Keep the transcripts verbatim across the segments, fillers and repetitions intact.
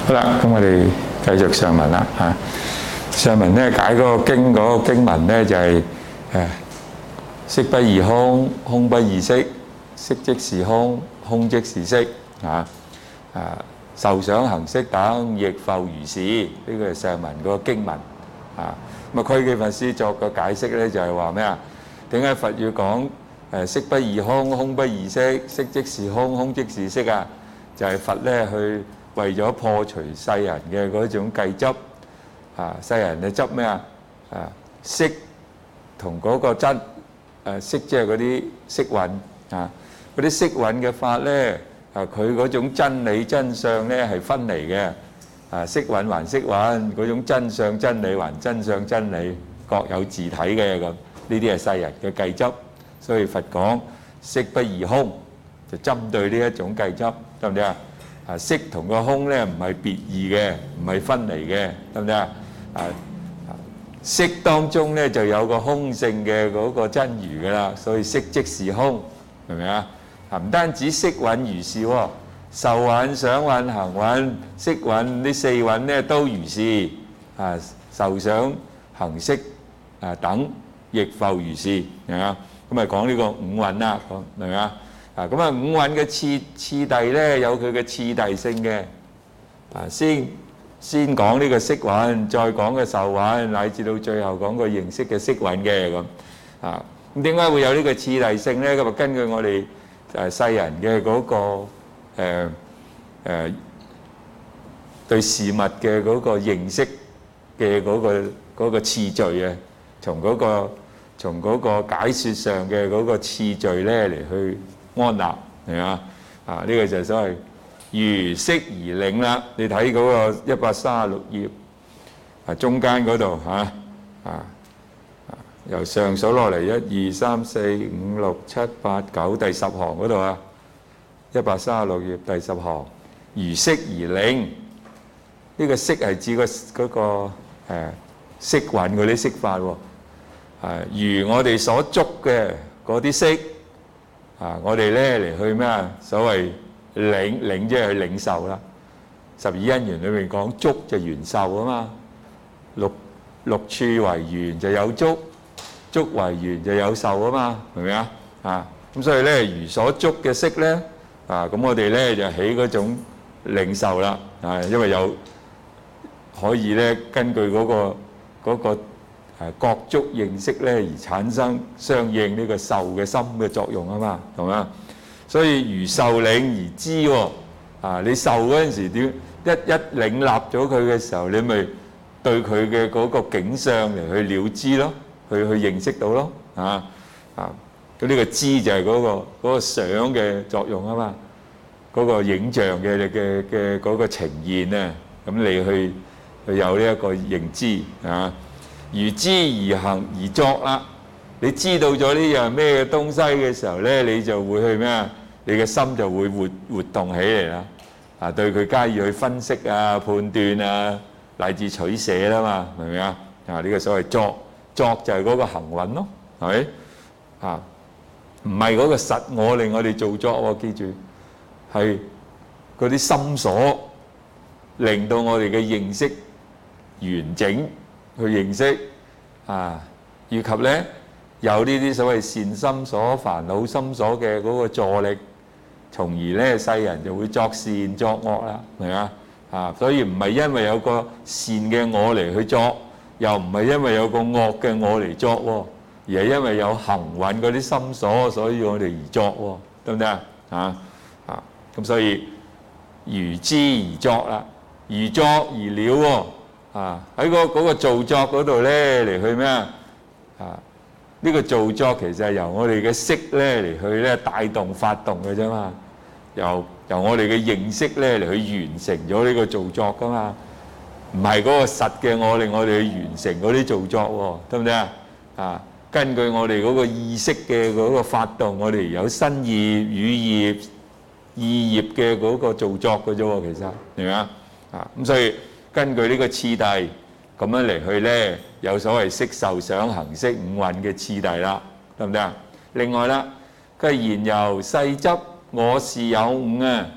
好啦，咁我哋繼續上文啦嚇。上文咧解嗰個經嗰個經文咧就係誒色不異空，空不異色，色即是空，空即是色嚇。啊，受想行識等亦復如是，呢個係上文嗰個經文啊。咁啊，區基法師作個解釋咧就係話咩啊？點解佛要講誒色不異空，空不異色，色即是空，空即是色啊？就係佛咧去為咗破除世人嘅嗰種計執啊，世人嘅執咩啊？啊，色同嗰個真誒色，即係嗰啲色蘊啊，嗰啲色蘊嘅法咧啊，佢嗰種真理真相咧係分離嘅啊，色蘊還色蘊，嗰種真相真理還真相真理，各有自體嘅咁。呢啲係世人嘅計執，所以佛講色不異空，就針對呢一種計執，得唔得啊？啊，色同個空咧唔係別異嘅，唔係分離嘅，得唔得啊？啊，色當中咧就有個空性嘅嗰個真如噶啦，所以色即是空，明唔明啊？啊，唔單止色蘊如是喎，受蘊、想蘊、行蘊、識蘊呢四蘊咧都如是啊，受想行識啊等亦復如是，明唔明啊？咁咪講呢個五蘊啦，講明唔明啊？啊，咁啊五蘊嘅次次第咧有佢嘅次第性嘅，啊先先講呢個色蘊，再講個受蘊，乃至到最後講個認識嘅色蘊嘅咁，啊咁點解會有呢個次第性咧？咁啊根據我哋誒世人嘅嗰個誒誒對事物嘅嗰個認識嘅嗰個嗰個次序啊，從嗰個從嗰個解説上嘅嗰個次序咧嚟去安立係嘛啊？呢個就係所謂如色而領啦。你睇嗰個一百三十六頁啊，中間嗰度嚇啊啊，由上數落嚟一二三四五六七八九第十行嗰度啊，一百三十六頁第十行，如色而領。呢個色係指個嗰個誒色蘊嗰啲色法喎。啊，如我哋所捉嘅嗰啲色。啊！我哋咧嚟去咩啊？所謂領領即係去領受啦。十二因緣裏面講觸就緣受啊嘛。六六處為緣就有觸，觸為緣就有受啊嘛，明唔明啊？啊咁所以咧，如所觸嘅色咧，啊咁我哋咧就起嗰種領受啦。啊，因為有可以咧根據嗰個嗰個。誒各觸認識咧而產生相應呢個受嘅心嘅作用啊嘛，係嘛？所以如受領而知喎，啊你受嗰陣時點一一領納咗佢嘅時候，你咪對佢嘅嗰個景象嚟去了知咯，去去認識到咯，啊啊咁呢個知就係嗰個嗰個想嘅作用啊嘛，嗰個影像嘅嘅嘅嗰個呈現啊，咁你去去有呢一個認知啊。如知而行而作啦，你知道咗呢樣咩嘅東西嘅時候咧，你就會去咩啊？你嘅心就會活活動起嚟啦。啊，對佢加以去分析啊、判斷啊，乃至取捨啦嘛，明唔明啊？啊，呢個所謂作，作就係嗰個行蘊咯，係咪？啊，唔係嗰個實我令我哋做作喎，記住係嗰啲心所令到我哋嘅認識完整。去認識啊，以及咧有呢啲所謂善心所、煩惱心所嘅嗰個助力，從而咧世人就會作善作惡啦，明啊？啊，所以唔係因為有個善嘅我嚟去作，又唔係因為有個惡嘅我嚟作喎，而係因為有行蘊嗰啲心所，所以我哋而作喎，得唔得啊？啊啊，咁所以如知而作啦，如作而了喎。啊！喺個嗰個造作嗰度咧嚟去咩啊？啊！呢個造作其實係由我哋嘅識咧嚟去咧帶動發動嘅啫嘛。由由我哋嘅認識咧嚟去完成咗呢個造作噶嘛。唔係嗰個實嘅我令我哋去完成嗰啲造作喎，得唔得啊？啊！根據我哋嗰個意識嘅嗰個發動，我哋有身業、語業、意業嘅嗰個造作嘅啫喎，其實明唔明啊？啊！咁所以。根據呢個次第咁樣嚟去咧，有所謂色受想行識五蘊嘅次第啦，得唔得啊？另外啦，佢言由世執我是有五啊，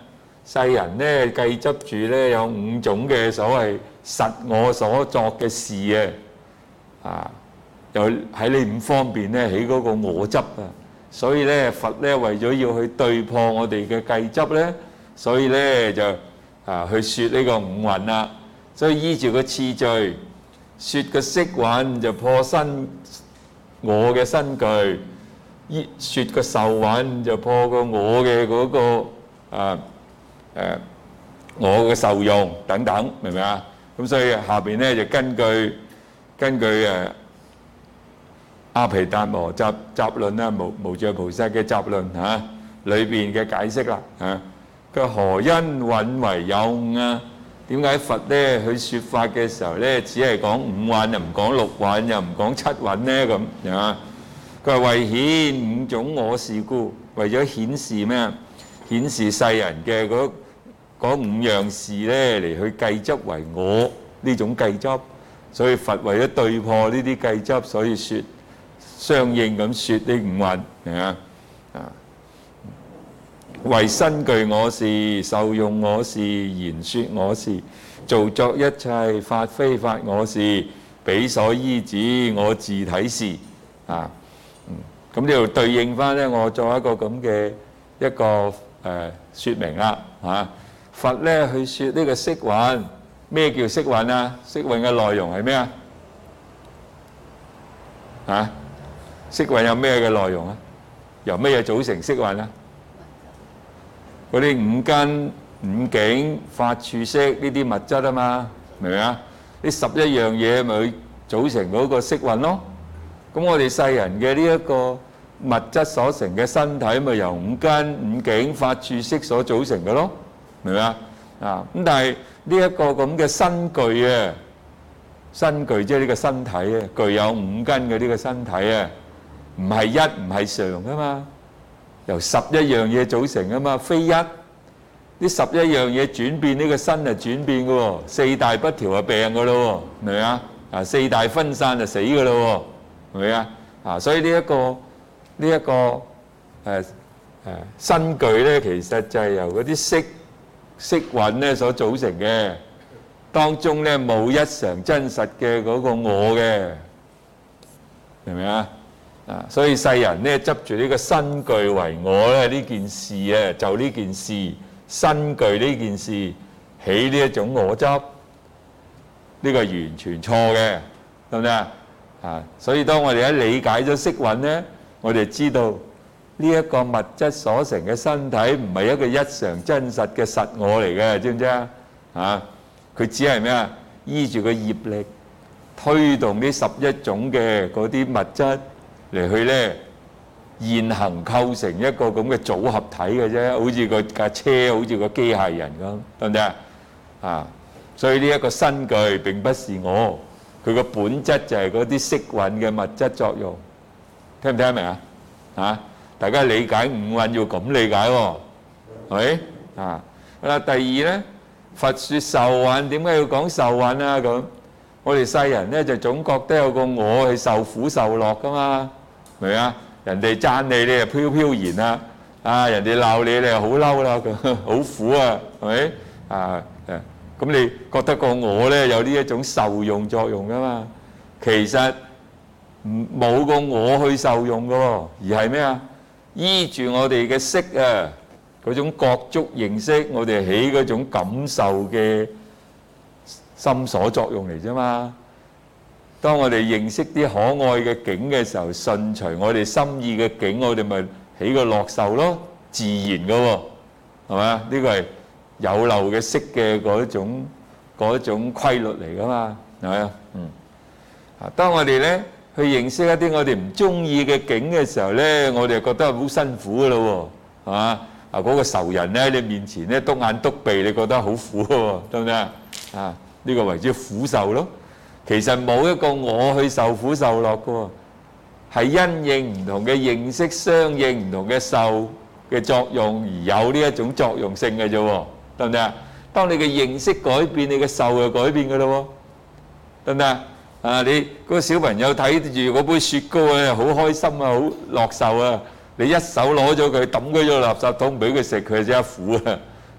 世人咧計執住咧有五種嘅所謂實我所作嘅事啊，啊，又喺呢五方面咧起嗰個我執啊，所以咧佛咧為咗要去對破我哋嘅計執咧，所以咧就啊去説呢個五蘊啦，所以依照個次序説個色蘊就破身我嘅身具，依説個受蘊就破個我嘅嗰個啊。誒，我嘅受用等等，明唔明啊？咁所以下邊咧就根據根據誒阿毗達摩集集論啦，無無著菩薩嘅集論嚇裏邊嘅解釋啦嚇。佢何因蘊為有五啊？點解佛咧去説法嘅時候咧，只係講五蘊，又唔講六蘊，又唔講七蘊咧咁啊？佢係為顯五種我事故，為咗顯示咩啊？顯示世人嘅嗰嗰五樣事咧嚟去計執為我呢種計執，所以佛為咗對破呢啲計執，所以説相應咁説呢五蘊，係啊啊，為身具我事、受用我事、言説我事、造作一切法非法我事、彼所依止我自體事啊，嗯，咁呢度對應翻咧，我作一個咁嘅一個誒説明啦嚇。佛咧去説呢個色蘊，咩叫色蘊啊？色蘊嘅內容係咩啊？啊，色蘊有咩嘅內容啊？由咩嘢組成色蘊啊？嗰啲五根、五境、法處色呢啲物質啊嘛，明唔明啊？呢十一樣嘢咪組成嗰個色蘊咯。咁我哋世人嘅呢一個物質所成嘅身體，咪由五根、五境、法處色所組成嘅咯。明唔明啊？啊咁，但係呢一個咁嘅身具啊，身具即係呢個身體啊，具有五根嘅呢個身體啊，唔係一唔係常噶嘛，由十一樣嘢組成噶嘛，非一。呢十一樣嘢轉變，呢個身係轉變嘅喎，四大不調就病嘅咯喎，明唔明啊？啊，四大分散就死嘅咯喎，明唔明啊？啊，所以呢一個呢一個誒誒身具咧，其實就係由嗰啲色色蘊咧所組成嘅，當中咧冇一常真實嘅嗰個我嘅，明唔明啊？啊，所以世人咧執住呢個身具為我咧，呢件事啊，就呢件事身具呢件事起呢一種我執，呢個完全錯嘅，得唔得啊？啊，所以當我哋一理解咗色蘊咧，我哋知道。呢一個物質所成嘅身體唔係一個一常真實嘅實我嚟嘅，知唔知啊？啊，佢只係咩啊？依住個業力推動呢十一種嘅嗰啲物質嚟去咧現行構成一個咁嘅組合體嘅啫，好似個架車，好似個機械人咁，得唔得啊？啊，所以呢一個身具並不是我，佢個本質就係嗰啲色蘊嘅物質作用，聽唔聽得明啊？啊？大家理解五蘊要咁理解喎，係咪啊？好啦，第二咧，佛説受蘊，點解要講受蘊啊？咁我哋世人咧就總覺得有個我去受苦受樂噶嘛，明唔明啊？人哋讚你，你又飄飄然啦；啊，人哋鬧你，你又好嬲啦，好苦啊，係咪啊？誒，咁你覺得個我咧有呢一種受用作用噶嘛？其實唔冇個我去受用噶喎，而係咩啊？依住我哋嘅識啊，嗰種覺觸認識，我哋起嗰種感受嘅心所作用嚟啫嘛。當我哋認識啲可愛嘅境嘅時候，順隨我哋心意嘅境，我哋咪起個樂受咯，自然噶喎，係咪啊？呢個係有漏嘅識嘅嗰種嗰種規律嚟噶嘛，係咪啊？嗯。啊，當我哋咧去認識一啲我哋唔中意嘅境嘅時候咧，我哋覺得好辛苦噶咯喎，係嘛？啊，嗰個仇人咧喺你面前咧篤眼篤鼻，你覺得好苦喎，得唔得啊？啊，呢個為之苦受咯。其實冇一個我去受苦受樂噶喎，係因應唔同嘅認識，相應唔同嘅受嘅作用而有呢一種作用性嘅啫喎，得唔得啊？當你嘅認識改變，你嘅受就改變噶咯喎，得唔得啊？啊，你嗰個小朋友睇住嗰杯雪糕啊，好開心啊，好樂受啊！你一手攞咗佢，抌佢咗垃圾桶，唔俾佢食，佢就即刻苦啊！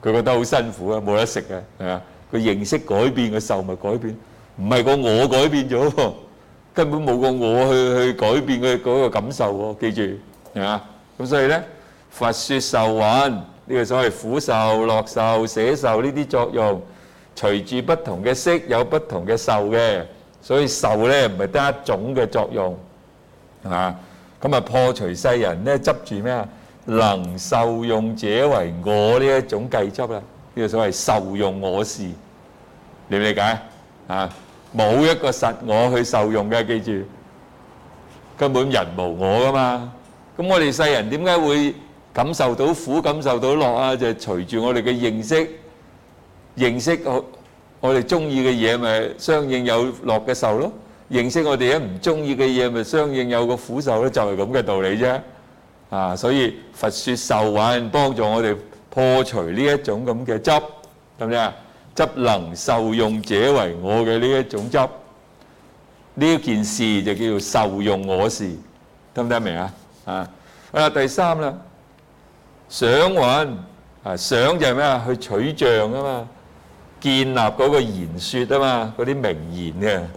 佢覺得好辛苦啊，冇得食啊，係嘛？佢認識改變，個受物改變，唔係個我改變咗喎，根本冇個我去去改變佢嗰個感受喎，記住係嘛？咁所以咧，佛説受蘊呢個所謂苦受、樂受、捨受呢啲作用，隨住不同嘅色有不同嘅受嘅，所以受咧唔係得一種嘅作用，係嘛？咁啊破除世人咧執住咩啊？能受用者為我呢一種計執啦，呢個所謂受用我事，理唔理解啊？冇一個實我去受用嘅，記住，根本人無我噶嘛。咁我哋世人點解會感受到苦、感受到樂啊？就係隨住我哋嘅認識，認識我我哋中意嘅嘢，咪相應有樂嘅受咯；認識我哋一唔中意嘅嘢，咪相應有個苦受咯，就係咁嘅道理啫。啊，所以佛説受蘊幫助我哋破除呢一種咁嘅執，係咪啊？執能受用者為我嘅呢一種執，呢件事就叫做受用我事，得唔得明啊？啊，啊第三啦，想蘊啊，想就係咩啊？去取像啊嘛，建立嗰個言説啊嘛，嗰啲名言嘅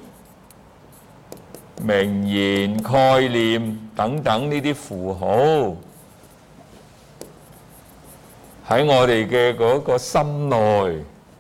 名言概念等等呢啲符號喺我哋嘅嗰個心內，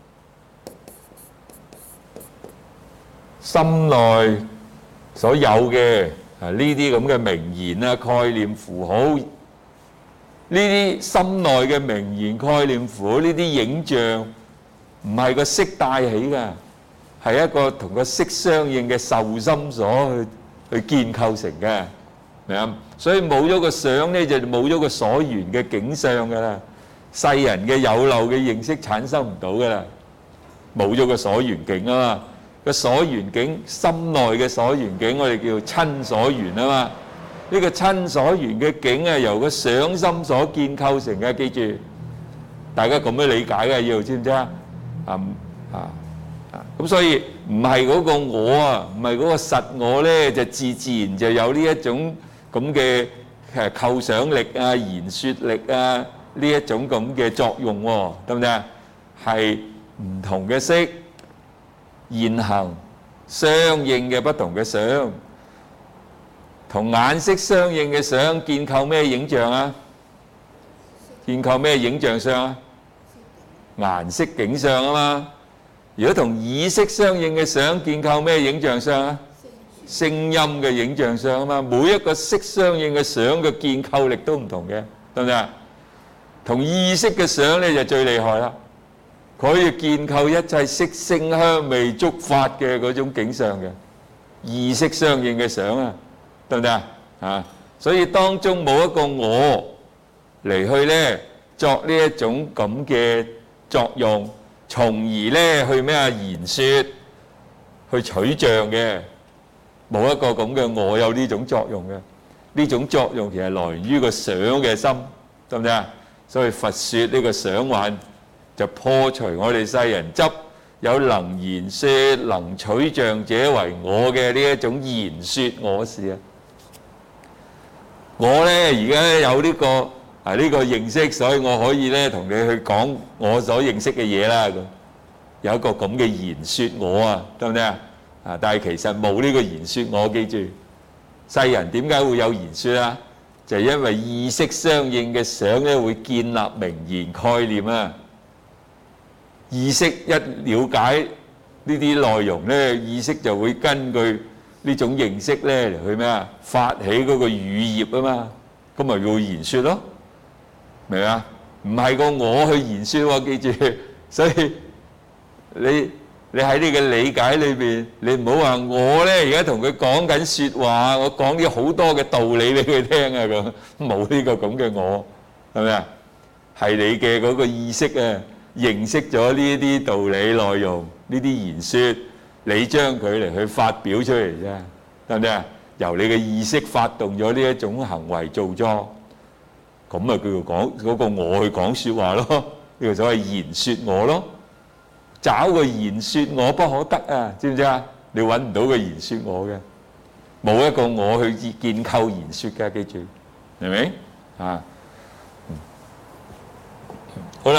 心內所有嘅啊呢啲咁嘅名言啊概念符號，呢啲心內嘅名言概念符號，呢啲影像唔係個色帶起㗎，係一個同個色相應嘅受心所去去建構成嘅，明啊？所以冇咗個想咧，就冇咗個所緣嘅景象㗎啦。世人嘅有漏嘅認識產生唔到㗎啦，冇咗個所緣境啊嘛。個所緣境，心內嘅所緣境，我哋叫親所緣啊嘛。呢個親所緣嘅境啊，由個想心所建構成嘅，記住，大家咁樣理解嘅要知唔知啊？啊啊啊！咁所以唔係嗰個我啊，唔係嗰個實我咧，就自自然就有呢一種咁嘅誒構想力啊、言説力啊呢一種咁嘅作用喎，得唔得啊？係唔同嘅色現行相應嘅不同嘅相，同眼色相應嘅相建構咩影像啊？建構咩影像相啊？顏色景象啊嘛。如果同耳色相應嘅相建構咩影像相啊？聲音嘅影像相啊嘛。每一個色相應嘅相嘅建構力都唔同嘅，得唔得啊？同意識嘅相咧就最厲害啦，佢可以建構一切色聲香味觸法嘅嗰種景象嘅意識相應嘅相啊，得唔得啊？啊，所以當中冇一個我嚟去咧作呢一種咁嘅作用，從而咧去咩啊言説去取像嘅，冇一個咁嘅我有呢種作用嘅。呢種作用其實來源於個想嘅心，得唔得啊？所以佛説呢個想蘊就破除我哋世人執有能言説能取像者為我嘅呢一種言説我事啊！我咧而家有呢個啊呢個認識，所以我可以咧同你去講我所認識嘅嘢啦。咁有一個咁嘅言説我啊，得唔得啊？啊！但係其實冇呢個言説我，記住，世人點解會有言説啊？就係因為意識相應嘅想咧，會建立名言概念啊！意識一了解呢啲內容咧，意識就會根據呢種認識咧嚟去咩啊？發起嗰個語業啊嘛，咁咪要言説咯，明啊？唔係個我去言説喎，記住。所以你你喺你嘅理解裏邊，你唔好話我咧而家同佢講緊説話，我講啲好多嘅道理俾佢聽啊咁，冇呢個咁嘅我，係咪啊？係你嘅嗰個意識啊，認識咗呢啲道理內容，呢啲言説，你將佢嚟去發表出嚟啫，得唔得啊？由你嘅意識發動咗呢一種行為造作，咁啊叫做講嗰個我去講説話咯，呢個所謂言説我咯。找個言説我不可得啊，知唔知啊？你揾唔到個言説我嘅，冇一個我去建構言説嘅，記住，明唔明啊？好啦，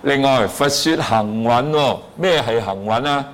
另外，佛說行穩喎，咩係行穩啊？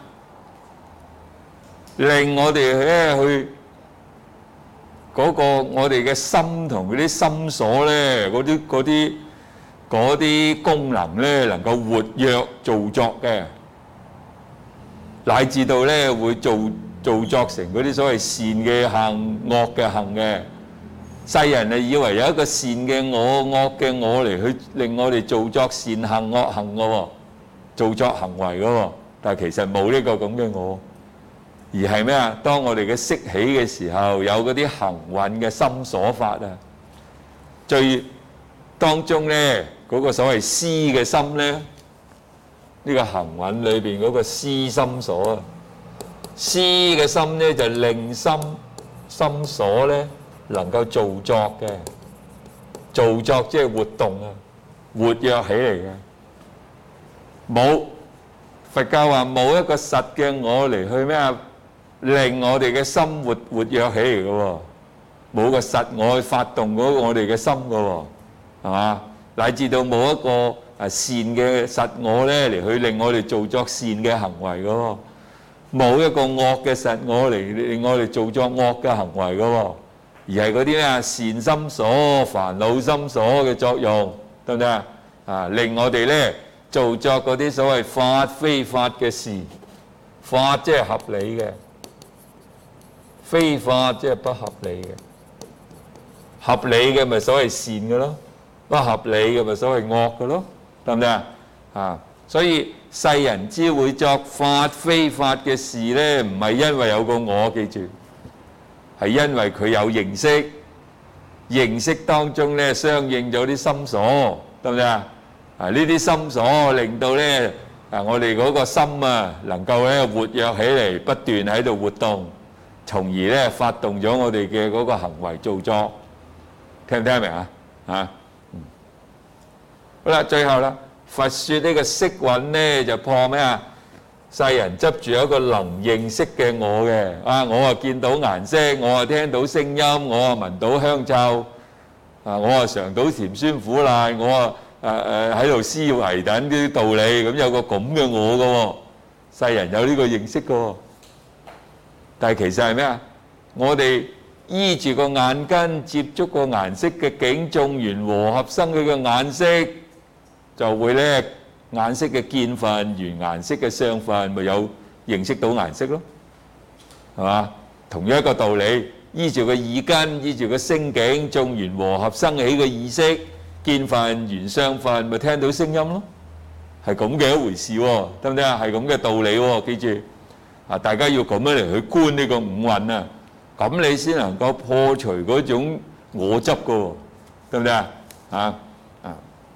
令我哋咧去嗰個我哋嘅心同嗰啲心所咧，嗰啲嗰啲嗰啲功能咧，能夠活躍造作嘅，乃至到咧會造造作成嗰啲所謂善嘅行、惡嘅行嘅。世人啊以為有一個善嘅我、惡嘅我嚟去令我哋造作善行、惡行嘅喎，造作行為嘅喎，但係其實冇呢個咁嘅我。而係咩啊？當我哋嘅識起嘅時候，有嗰啲行蘊嘅心所法啊，最當中咧嗰個所謂思嘅心咧，呢個行蘊裏邊嗰個思心所啊，思嘅心咧就令心心所咧能夠造作嘅，造作即係活動啊，活躍起嚟嘅。冇佛教話冇一個實嘅我嚟去咩啊？令我哋嘅心活活躍起嚟嘅喎，冇個實我去發動嗰我哋嘅心嘅喎，係嘛？乃至到冇一個誒善嘅實我咧嚟去令我哋做作善嘅行為嘅喎，冇一個惡嘅實我嚟令我哋做作惡嘅行為嘅喎，而係嗰啲咩啊善心所、煩惱心所嘅作用，得唔得啊？啊，令我哋咧做作嗰啲所謂法非法嘅事，法即係合理嘅。非法即係不合理嘅，合理嘅咪所謂善嘅咯，不合理嘅咪所謂惡嘅咯，得唔得啊？啊，所以世人之會作法非法嘅事咧，唔係因為有個我，記住，係因為佢有認識，認識當中咧相應咗啲心所，得唔得啊？啊，呢啲心所令到咧啊，我哋嗰個心啊能夠咧活躍起嚟，不斷喺度活動。從而咧發動咗我哋嘅嗰個行為造作，聽唔聽明啊？啊，嗯，好啦，最後啦，佛説呢個色蘊咧就破咩啊？世人執住一個能認識嘅我嘅，啊，我啊見到顏色，我啊聽到聲音，我啊聞到香臭，啊，我啊嘗到甜酸苦辣，我啊誒誒喺度思維等啲道理，咁有個咁嘅我嘅喎，世人有呢個認識嘅喎。但係其實係咩啊？我哋依住個眼根接觸個顏色嘅境，眾緣和合生佢嘅眼色，就會咧眼色嘅見分緣顏色嘅相分，咪有認識到顏色咯，係嘛？同樣一個道理，依住個耳根，依住個聲境，眾緣和合生起嘅意識，見分緣相分，咪聽到聲音咯，係咁嘅一回事喎，得唔得啊？係咁嘅道理喎，記住。啊！大家要咁樣嚟去觀呢個五蘊啊，咁你先能夠破除嗰種我執嘅喎，得唔得啊？啊啊！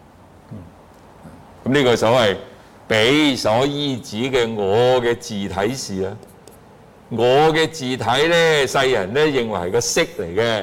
咁呢個所謂彼所依止嘅我嘅自體事啊，我嘅自體咧，世人咧認為係個色嚟嘅，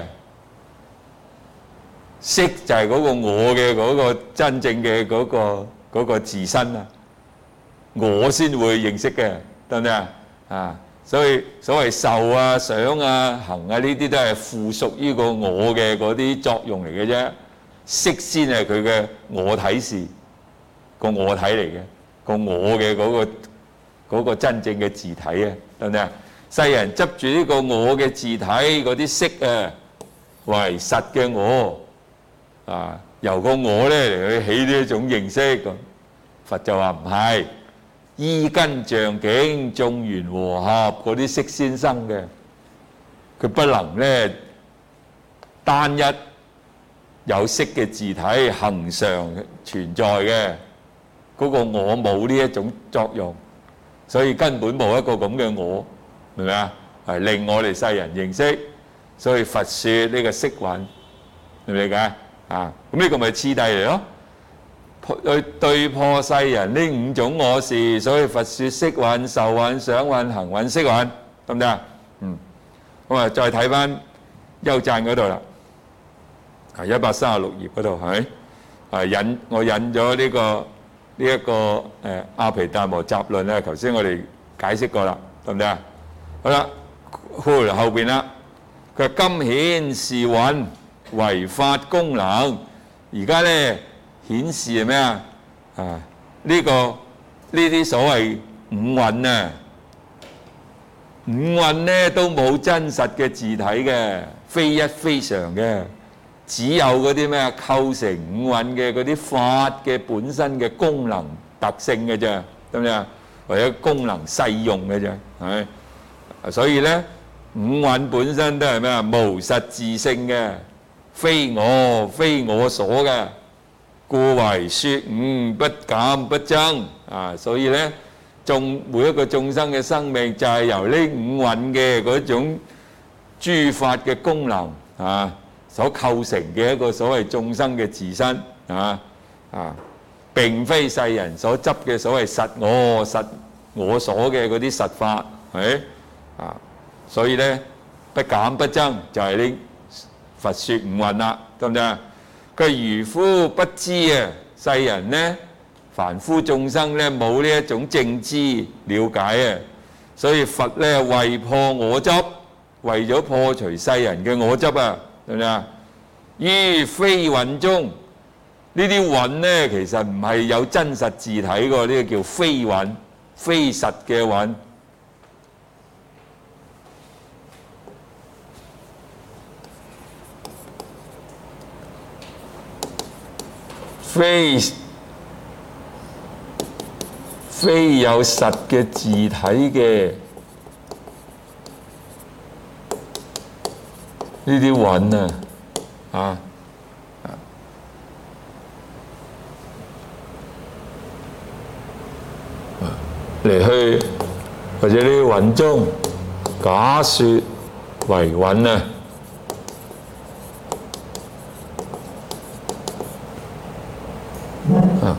色就係嗰個我嘅嗰個真正嘅嗰個嗰個自身啊，我先會認識嘅，得唔得啊？啊，所以所謂受啊、想啊、行啊呢啲都係附屬於個我嘅嗰啲作用嚟嘅啫，色先係佢嘅我體事，個我體嚟嘅，個我嘅嗰個嗰個真正嘅自體啊，得唔得啊？世人執住呢個我嘅自體嗰啲色啊為實嘅我啊，由個我咧嚟去起呢一種認識咁，佛就話唔係。依根像境，眾緣和合嗰啲色先生嘅，佢不能咧單一有色嘅自體恆常存在嘅，嗰個我冇呢一種作用，所以根本冇一個咁嘅我，明唔明啊？係令我哋世人認識，所以佛説呢個色蘊，明唔明解啊？咁呢個咪次第嚟咯。去對破世人呢五種我事，所以佛説色蘊、受蘊、想蘊、行蘊、識蘊，得唔得啊？嗯，咁啊，再睇翻優讚嗰度啦，係一百三十六頁嗰度，係咪？啊引我引咗呢個呢一個誒阿毗達摩雜論咧，頭先我哋解釋過啦，得唔得啊？好啦，後後邊啦，佢話今顯是蘊為法功能，而家咧。顯示係咩啊？啊， 呢個呢啲所謂五蘊啊，五蘊咧都冇真實嘅自體嘅，非一非常嘅，只有嗰啲咩啊構成五蘊嘅嗰啲法嘅本身嘅功能特性嘅啫，得唔得啊？或者功能細用嘅啫，係咪？所以咧，五蘊本身都係咩啊？無實自性嘅，非我非我所嘅，故為說五不減不增啊！所以咧，眾每一個眾生嘅生命就係由呢五蘊嘅嗰種諸法嘅功能啊所構成嘅一個所謂眾生嘅自身啊啊！並非世人所執嘅所謂實我、實我所嘅嗰啲實法，係啊，所以咧不減不增就係呢佛説五蘊啦，得唔得啊？佢愚夫不知啊，世人咧凡夫眾生咧冇呢一種正知了解啊，所以佛咧為破我執，為咗破除世人嘅我執啊，得唔得啊？於非蘊中。呢啲蘊咧，其實唔係有真實自體嘅，呢個叫非蘊，非實嘅蘊。非非有實嘅自體嘅呢啲蘊啊，啊！嚟去或者呢啲蘊中假説為蘊啊！啊！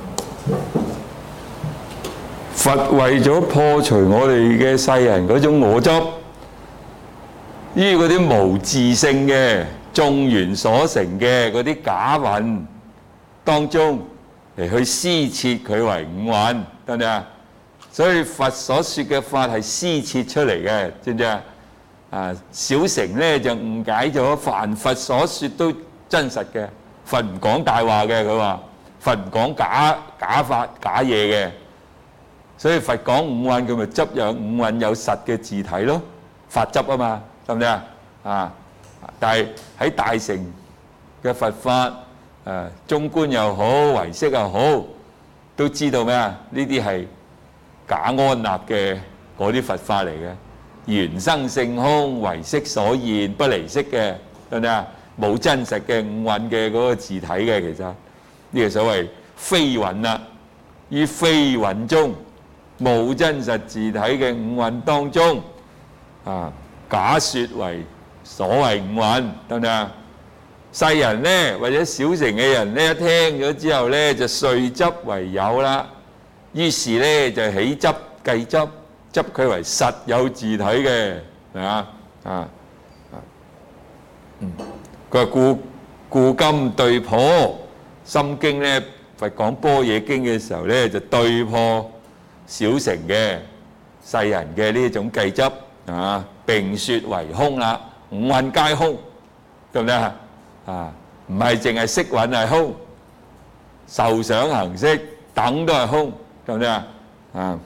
佛為咗破除我哋嘅世人嗰種我執，於嗰啲無自性嘅眾緣所成嘅嗰啲假蘊當中嚟去施設佢為五蘊，得唔得啊？所以佛所說嘅法係施設出嚟嘅，知唔知啊？啊，小乘咧就誤解咗，凡佛所說都真實嘅，佛唔講大話嘅，佢話佛唔講假假法假嘢嘅，所以佛講五蘊，佢咪執有五蘊有實嘅自體咯，法執啊嘛，得唔得啊？啊，但係喺大乘嘅佛法，誒中觀又好，唯識又好，都知道咩啊？呢啲係假安立嘅嗰啲佛法嚟嘅，緣生性空，唯識所現，不離識嘅，得唔得啊？冇真實嘅五蘊嘅嗰個自體嘅，其實呢個所謂非蘊啦。於非蘊中冇真實自體嘅五蘊當中，啊假説為所謂五蘊，得唔得啊？世人咧或者小乘嘅人咧，一聽咗之後咧就遂執為有啦。於是咧就起執計執，執佢為實有自體嘅，係嘛啊？嗯，佢話故故今對破心經咧，佛講般若經嘅時候咧，就對破小乘嘅世人嘅呢種計執啊，並説為空啦，五蘊皆空，得唔得啊？啊，唔係淨係色蘊係空，受想行識等都係空。得唔得啊？啊，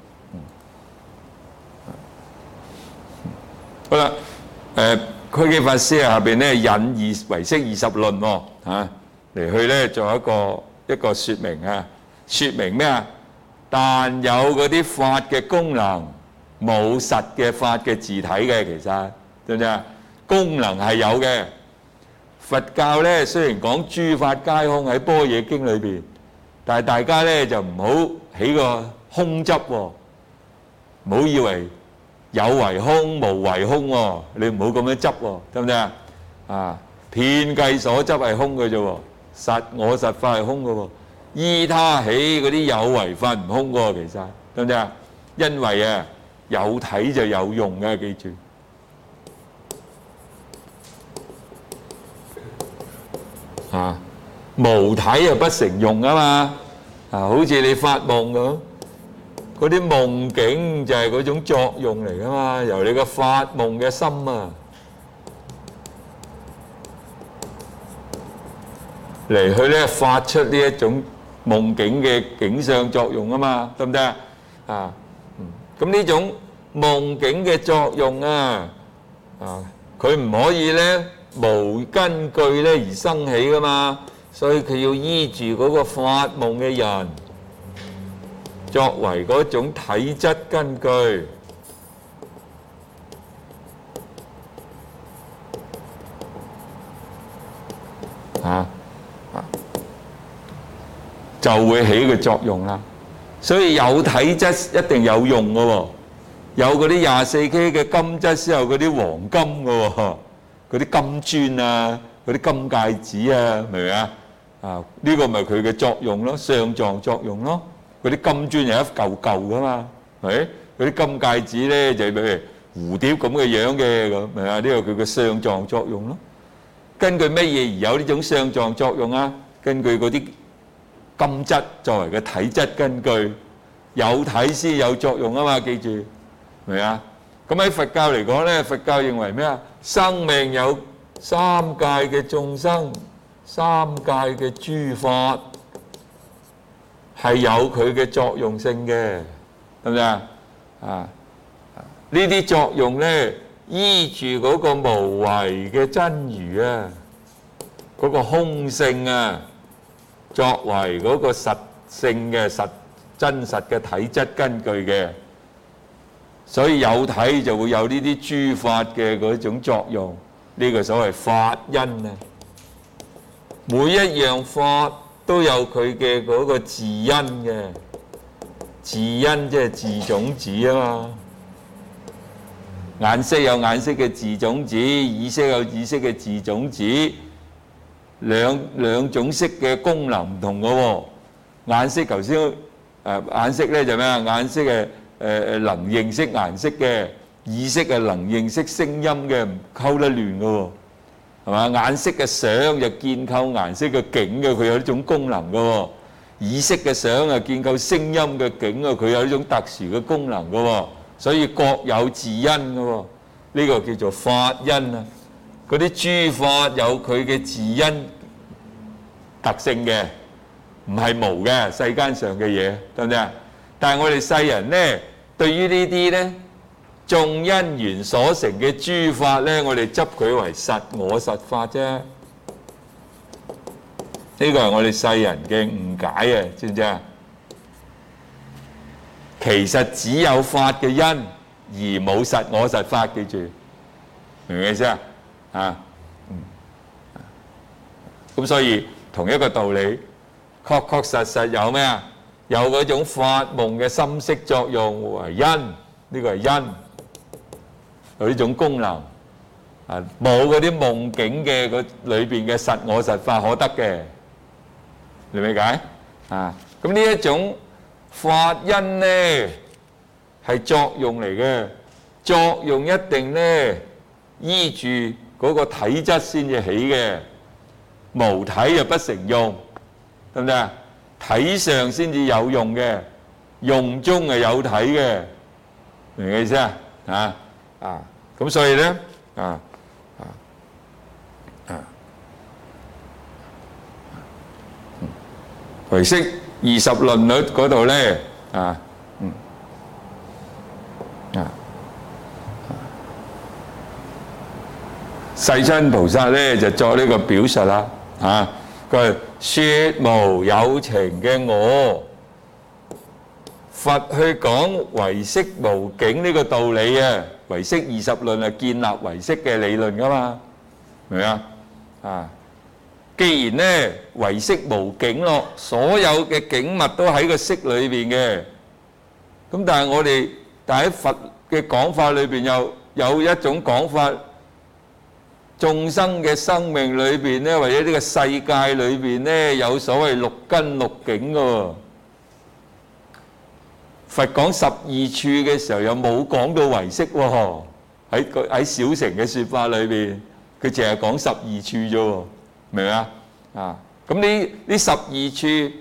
好啦，誒，區基法師下邊咧引二唯識二十論喎，嚇嚟去咧做一個一個説明啊，説明咩啊？但有嗰啲法嘅功能，冇實嘅法嘅自體嘅，其實得唔得啊？功能係有嘅。佛教咧雖然講諸法皆空喺般若經裏邊，但係大家咧就唔好起個空執喎，唔好以為有為空無為空喎，你唔好咁樣執喎，得唔得啊？啊，遍計所執係空嘅啫喎，實我實法係空嘅喎，依他起嗰啲有為法唔空嘅喎，其實得唔得啊？因為啊有體就有用嘅，記住啊，無體啊不成用啊嘛。啊，好似你發夢咁，嗰啲夢境就係嗰種作用嚟噶嘛，由你個發夢嘅心啊嚟去咧發出呢一種夢境嘅景象作用啊嘛，得唔得啊？啊，咁呢種夢境嘅作用啊，啊，佢唔可以咧無根據咧而生起噶嘛，所以佢要依住嗰個發夢嘅人作為嗰種體質根據。啊啊，就會起個作用啦。所以有體質一定有用嘅喎，有嗰啲廿四 K 嘅金質先有嗰啲黃金嘅喎，嗰啲金磚啊，嗰啲金戒指啊，明唔明啊？啊，呢個咪佢嘅作用咯，相狀作用咯。嗰啲金磚係一嚿嚿噶嘛，係咪？嗰啲金戒指咧就係譬如蝴蝶咁嘅樣嘅咁，明啊？呢個佢嘅相狀作用咯。根據乜嘢而有呢種相狀作用啊？根據嗰啲金質作為嘅體質根據，有體先有作用啊嘛，記住，明啊？咁喺佛教嚟講咧，佛教認為咩啊？生命有三界嘅眾生，三界嘅諸法係有佢嘅作用性嘅，係咪啊？啊，呢啲作用咧，依住嗰個無為嘅真如啊，嗰個空性啊，作為嗰個實性嘅實真實嘅體質根據嘅，所以有體就會有呢啲諸法嘅嗰種作用，呢個所謂法因啊。每一樣法都有佢嘅嗰個自因嘅，自因即係自種子啊嘛。顏色有顏色嘅自種子，意識有意識嘅自種子，兩兩種色嘅功能唔同嘅喎。顏色頭先誒顏色咧就咩啊？顏色係誒誒能認識顏色嘅，意識係能認識聲音嘅，唔溝得亂嘅喎，係嘛？顏色嘅相就建構顏色嘅景嘅，佢有呢種功能嘅喎。意識嘅相啊，建構聲音嘅景啊，佢有呢種特殊嘅功能嘅喎。所以各有自因嘅喎，呢個叫做法因啊。嗰啲諸法有佢嘅自因特性嘅，唔係無嘅世間上嘅嘢，得唔得啊？但係我哋世人咧，對於呢啲咧眾因緣所成嘅諸法咧，我哋執佢為實我實法啫。呢個係我哋世人嘅誤解啊，知唔知啊？其實只有法嘅因，而冇實我實法，記住，明唔明意思啊？啊，嗯，咁所以同一個道理，確確實實有咩啊？有嗰種發夢嘅心識作用為因，呢個係因，有呢種功能啊，冇嗰啲夢境嘅嗰裏邊嘅實我實法可得嘅，你理解啊？咁呢一種法因咧係作用嚟嘅，作用一定咧依住嗰個體質先至起嘅，無體就不成用，得唔得啊？體上先至有用嘅，用中係有體嘅，明唔明意思啊？啊啊，咁所以咧啊啊啊，唯識二十論律嗰度咧，啊，嗯，啊，世親菩薩咧就作呢個表述啦，啊，佢説無有情嘅我，佛去講唯識無境呢個道理啊，唯識二十論係建立唯識嘅理論噶嘛，明唔明啊？啊！既然咧唯識無境咯，所有嘅景物都喺個識裏邊嘅，咁但係我哋但喺佛嘅講法裏邊又有一種講法，眾生嘅生命裏邊咧，或者呢個世界裏邊咧，有所謂六根六境嘅喎。佛講十二處嘅時候，又冇講到唯識喎，喺個喺小乘嘅説法裏邊，佢淨係講十二處啫喎。明啊？啊，咁呢呢十二處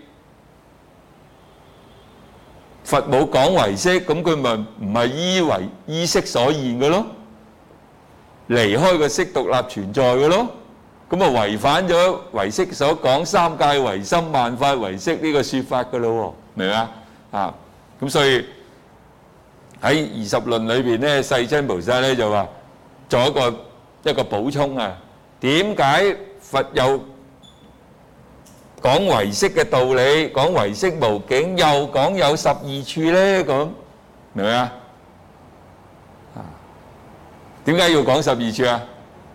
佛冇講唯識，咁佢咪唔係依唯依識所現嘅咯？離開個識獨立存在嘅咯？ 咁啊違反咗唯識所講三界唯心萬法唯識呢個説法噶咯喎，明唔明啊？啊，咁所以喺二十論裏邊咧，世親菩薩咧就話做一個一個補充啊，點解佛又講唯識嘅道理，講唯識無境，又講有十二處咧？咁明唔明啊？啊，點解要講十二處啊？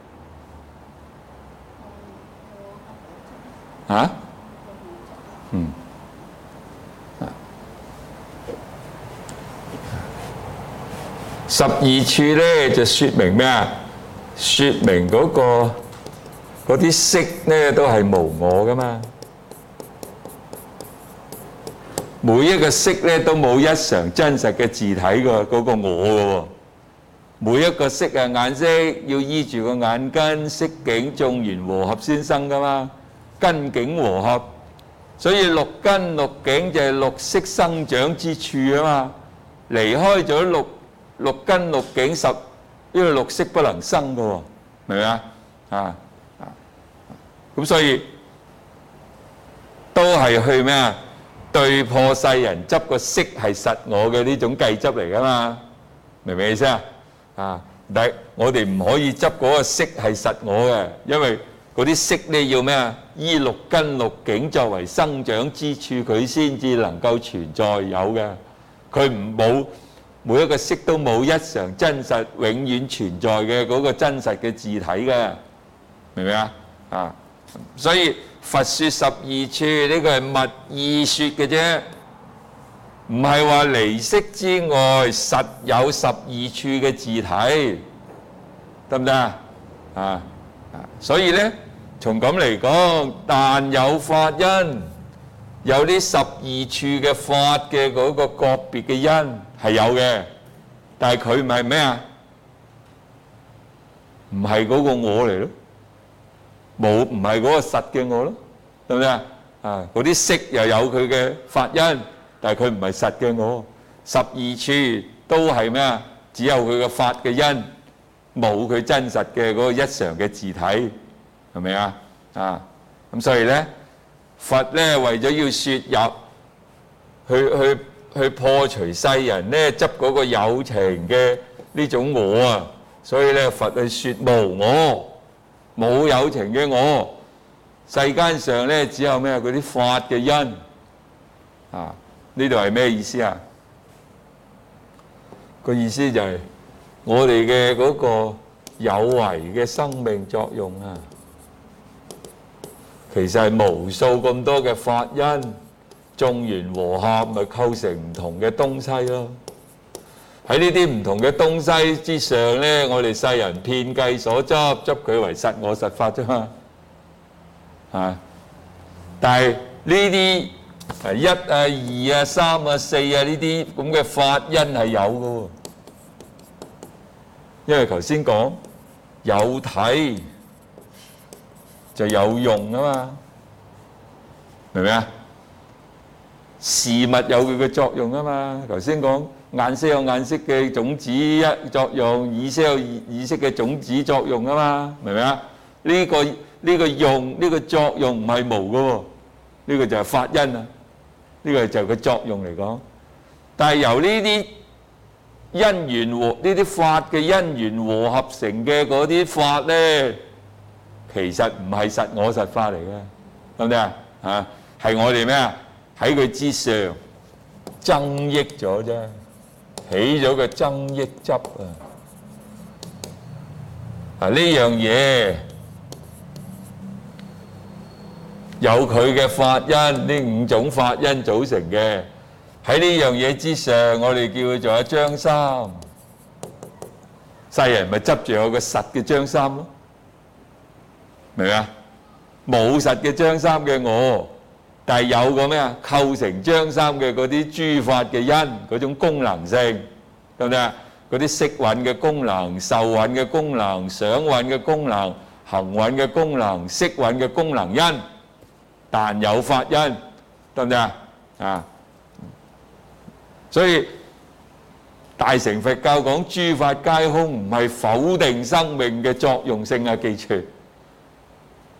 啊？嗯。十二處咧就説明咩啊？説明嗰個嗰啲色咧都係無我噶嘛。每一個色咧都冇一常真實嘅自體個嗰個我嘅喎。每一個色啊，眼色要依住個眼根色境眾緣和合先生噶嘛，根境和合，所以六根六境就係六色生長之處啊嘛。離開咗六六根六境十，因為六色不能生噶喎，明唔明啊？啊啊！咁所以都係去咩啊？對破世人執個色係實我嘅呢種計執嚟噶嘛，明唔明意思啊？啊！但係我哋唔可以執嗰個色係實我嘅，因為嗰啲色咧要咩啊？依六根六境作為生長之處，佢先至能夠存在有嘅。佢唔冇每一個色都冇一常真實永遠存在嘅嗰個真實嘅自體嘅，明唔明啊？啊！所以佛説十二處呢個係密意説嘅啫，唔係話離色之外實有十二處嘅自體，得唔得啊？啊啊！所以咧，從咁嚟講，但有法因，有啲十二處嘅法嘅嗰個個別嘅因係有嘅，但係佢唔係咩啊？唔係嗰個我嚟咯。冇，唔係嗰個實嘅我咯，係咪啊？啊，嗰啲色又有佢嘅法因，但係佢唔係實嘅我。十二處都係咩啊？只有佢嘅法嘅因，冇佢真實嘅嗰個一常嘅自體，係咪啊？啊，咁所以咧，佛咧為咗要説入，去去去破除世人咧執嗰個有情嘅呢種我啊，所以咧佛去説無我。冇有情嘅我，世間上咧只有咩啊？嗰啲法嘅因啊，呢度係咩意思啊？個意思就係我哋嘅嗰個有為嘅生命作用啊，其實係無數咁多嘅法因，眾緣和合咪構成唔同嘅東西咯。喺呢啲唔同嘅東西之上咧，我哋世人遍計所執，執佢為實我實法啫嘛，啊！但係呢啲係一啊、二啊、三啊、四啊呢啲咁嘅法因係有嘅喎，因為頭先講有體就有用啊嘛，明唔明啊？事物有佢嘅作用啊嘛，頭先講。眼色有眼色嘅種子一作用，耳色有耳色嘅種子作用啊嘛，明唔明啊？呢個呢個用呢個作用唔係無嘅喎，呢個就係法因啊，呢個就係個作用嚟講。但係由呢啲因緣和呢啲法嘅因緣和合成嘅嗰啲法咧，其實唔係實我實法嚟嘅，得唔得啊？嚇，係我哋咩啊？喺佢之上增益咗啫。起咗個增益執啊！啊呢樣嘢有佢嘅法因，呢五種法因組成嘅。喺呢樣嘢之上，我哋叫佢做一張三。世人咪執住有個實嘅張三咯，明唔明啊？冇實嘅張三嘅我。但係有個咩啊？構成張三嘅嗰啲諸法嘅因，嗰種功能性，得唔得啊？嗰啲色蘊嘅功能、受蘊嘅功能、想蘊嘅功能、行蘊嘅功能、識蘊嘅功能因，但有法因，得唔得啊？啊！所以大乘佛教講諸法皆空，唔係否定生命嘅作用性啊！記住，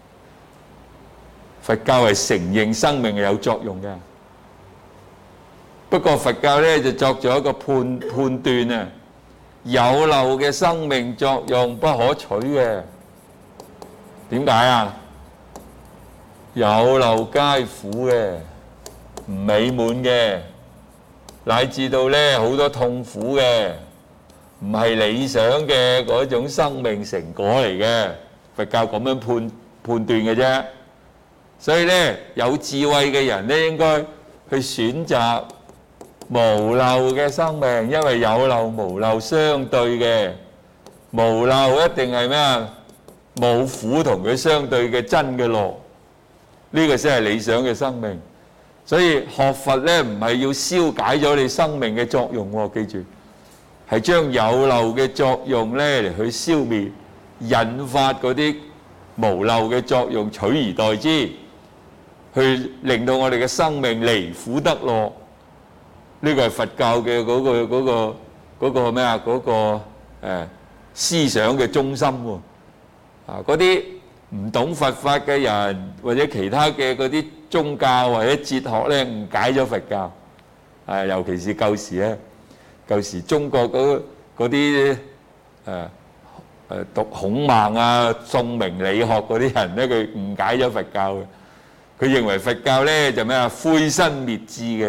佛教係承認生命係有作用嘅。不過佛教咧就作咗一個判判斷啊，有漏嘅生命作用不可取嘅。點解啊？有漏皆苦嘅，唔美滿嘅，乃至到咧好多痛苦嘅，唔係理想嘅嗰種生命成果嚟嘅。佛教咁樣判判斷嘅啫。所以咧，有智慧嘅人咧應該去選擇無漏嘅生命，因為有漏無漏相對嘅，無漏一定係咩啊？冇苦同佢相對嘅真嘅樂，呢個先係理想嘅生命。所以學佛咧唔係要消解咗你生命嘅作用喎，記住係將有漏嘅作用咧嚟去消滅，引發嗰啲無漏嘅作用，取而代之，去令到我哋嘅生命離苦得樂。呢個係佛教嘅嗰個嗰個嗰個咩啊？嗰個誒思想嘅中心喎。啊，嗰啲唔懂佛法嘅人，或者其他嘅嗰啲宗教或者哲學咧，誤解咗佛教。啊，尤其是舊時咧，舊時中國嗰嗰啲誒誒讀孔孟啊、宋明理學嗰啲人咧，佢誤解咗佛教嘅。佢認為佛教咧就咩啊？灰身滅智嘅。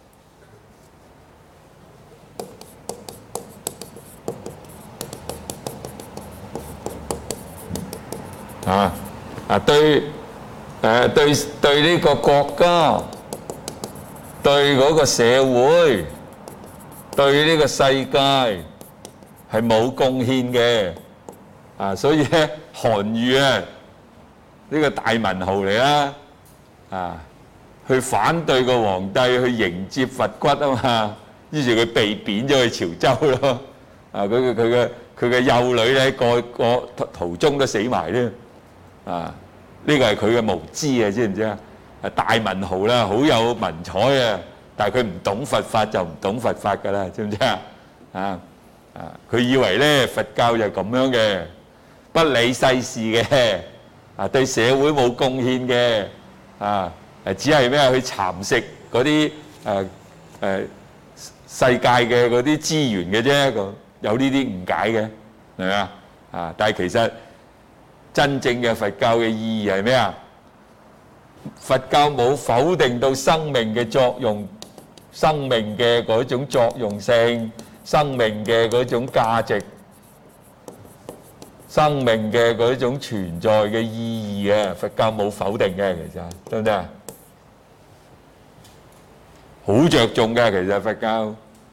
啊啊對誒對對呢個國家，對嗰個社會，對呢個世界係冇貢獻嘅啊！所以咧，韓愈啊，呢個大文豪嚟啦啊，去反對個皇帝去迎接佛骨啊嘛，於是佢被貶咗去潮州咯。啊，佢嘅佢嘅佢嘅幼女咧，個個途中都死埋咧。啊！呢個係佢嘅無知啊，知唔知啊？係大文豪啦，好有文采啊，但係佢唔懂佛法就唔懂佛法㗎啦，知唔知啊？啊啊！佢以為咧佛教就係咁樣嘅，不理世事嘅，啊對社會冇貢獻嘅，啊誒只係咩去蠶食嗰啲誒誒世界嘅嗰啲資源嘅啫，咁有呢啲誤解嘅，係咪啊？啊！但係其實真正嘅佛教嘅意義係咩啊？佛教冇否定到生命嘅作用，生命嘅嗰種作用性，生命嘅嗰種價值，生命嘅嗰種存在嘅意義啊！佛教冇否定嘅，其實得唔得啊？好着重嘅，其實佛教，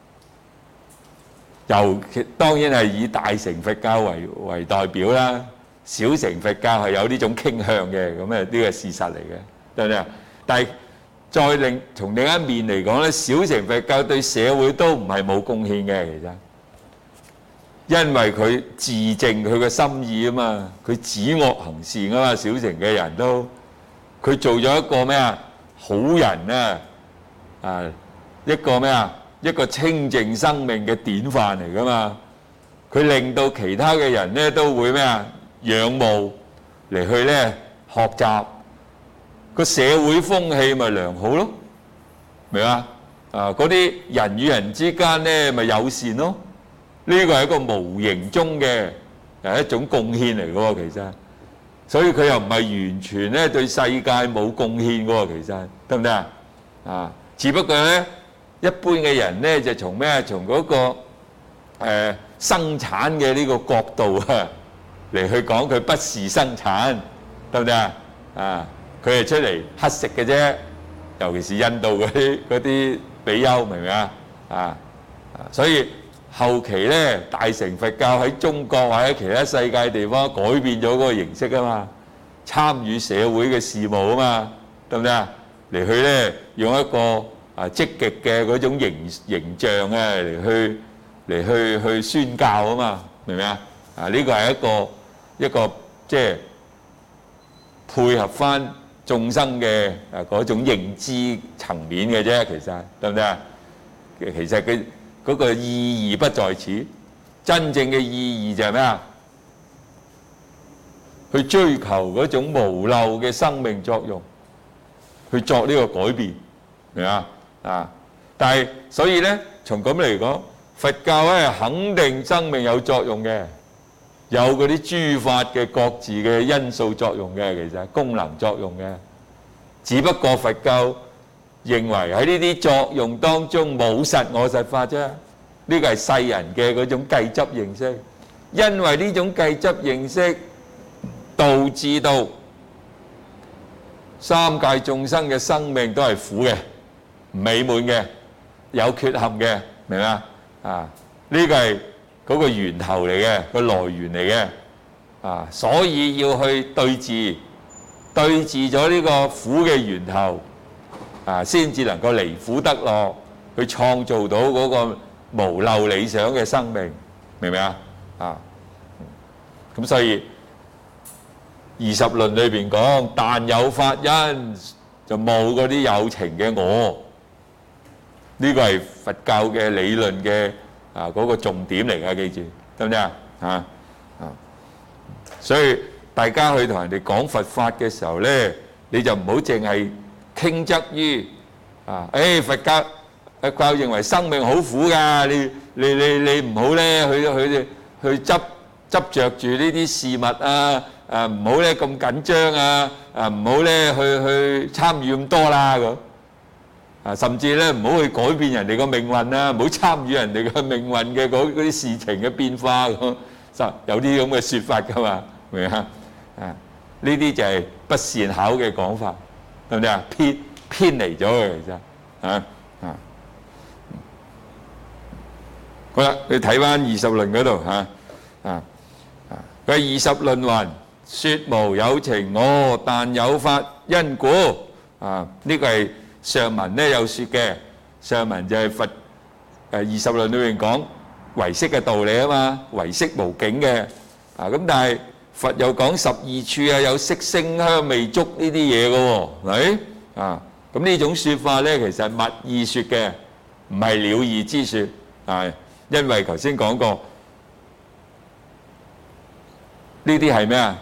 尤其當然係以大乘佛教為為代表啦。小乘佛教係有呢種傾向嘅，咁啊呢個係事實嚟嘅，對唔對啊？但係再另從另一面嚟講咧，小乘佛教對社會都唔係冇貢獻嘅，其實，因為佢自淨佢嘅心意啊嘛，佢止惡行善啊嘛，小乘嘅人都，佢做咗一個咩啊？好人啊，啊一個咩啊？一個清淨生命嘅典範嚟噶嘛，佢令到其他嘅人咧都會咩啊？仰慕嚟去咧學習，個社會風氣咪良好咯，明嘛？啊，嗰啲人與人之間咧咪友善咯，呢個係一個無形中嘅係一種貢獻嚟嘅喎，其實，所以佢又唔係完全咧對世界冇貢獻嘅喎，其實得唔得啊？啊，只不過咧一般嘅人咧就從咩啊？從嗰個誒生產嘅呢個角度啊，嚟去講佢不是生產，得唔得啊？啊，佢係出嚟乞食嘅啫，尤其是印度嗰啲嗰啲比丘，明唔明啊？啊啊，所以後期咧大乘佛教喺中國或者其他世界地方改變咗嗰個形式啊嘛，參與社會嘅事務啊嘛，得唔得啊？嚟去咧用一個啊積極嘅嗰種形形象啊嚟去嚟去去宣教啊嘛，明唔明啊？啊，呢個係一個。一個即係配合翻眾生嘅誒嗰種認知層面嘅啫，其實得唔得啊？其實佢嗰個意義不在此，真正嘅意義就係咩啊？去追求嗰種無漏嘅生命作用， 去作呢個改變，明啊？啊！但係所以咧，從咁嚟講，佛教咧肯定生命有作用嘅，有嗰啲諸法嘅各自嘅因素作用嘅，其實功能作用嘅。只不過佛教認為喺呢啲作用當中冇實我實法啫，呢個係世人嘅嗰種計執認識，因為呢種計執認識導致到三界眾生嘅生命都係苦嘅、唔美滿嘅、有缺陷嘅，明嘛？啊，呢個係嗰個源頭嚟嘅，個來源嚟嘅，啊，所以要去對治，對治咗呢個苦嘅源頭，啊，先至能夠離苦得樂，去創造到嗰個無漏理想嘅生命，明唔明啊？啊，咁所以二十論裏邊講，但有法因就冇嗰啲有情嘅我，呢個係佛教嘅理論嘅啊嗰個重點嚟㗎，記住得唔得啊？啊啊，所以大家去同人哋講佛法嘅時候咧，你就唔好淨係傾側於啊，誒佛教佛教認為生命好苦㗎，你你你你唔好咧去去去執執著住呢啲事物啊！誒唔好咧咁緊張啊！誒唔好咧去去參與咁多啦咁啊，甚至咧唔好去改變人哋個命運啦，唔好參與人哋個命運嘅嗰嗰啲事情嘅變化咁，實有啲咁嘅説法㗎嘛，明唔明啊？啊，呢啲就係不善巧嘅講法，係咪啊？偏偏離咗嘅其實啊啊，好啦，你睇翻二十論嗰度嚇啊啊，佢二十論云。說無有情我，但有法因故。啊，呢個係上文咧有説嘅。上文就係佛誒二十論裏面講唯識嘅道理啊嘛，唯識無境嘅。啊，咁但係佛又講十二處啊，有色聲香味觸呢啲嘢嘅喎，係咪啊？咁呢種説法咧，其實係密意説嘅，唔係了義之説。啊，因為頭先講過呢啲係咩啊？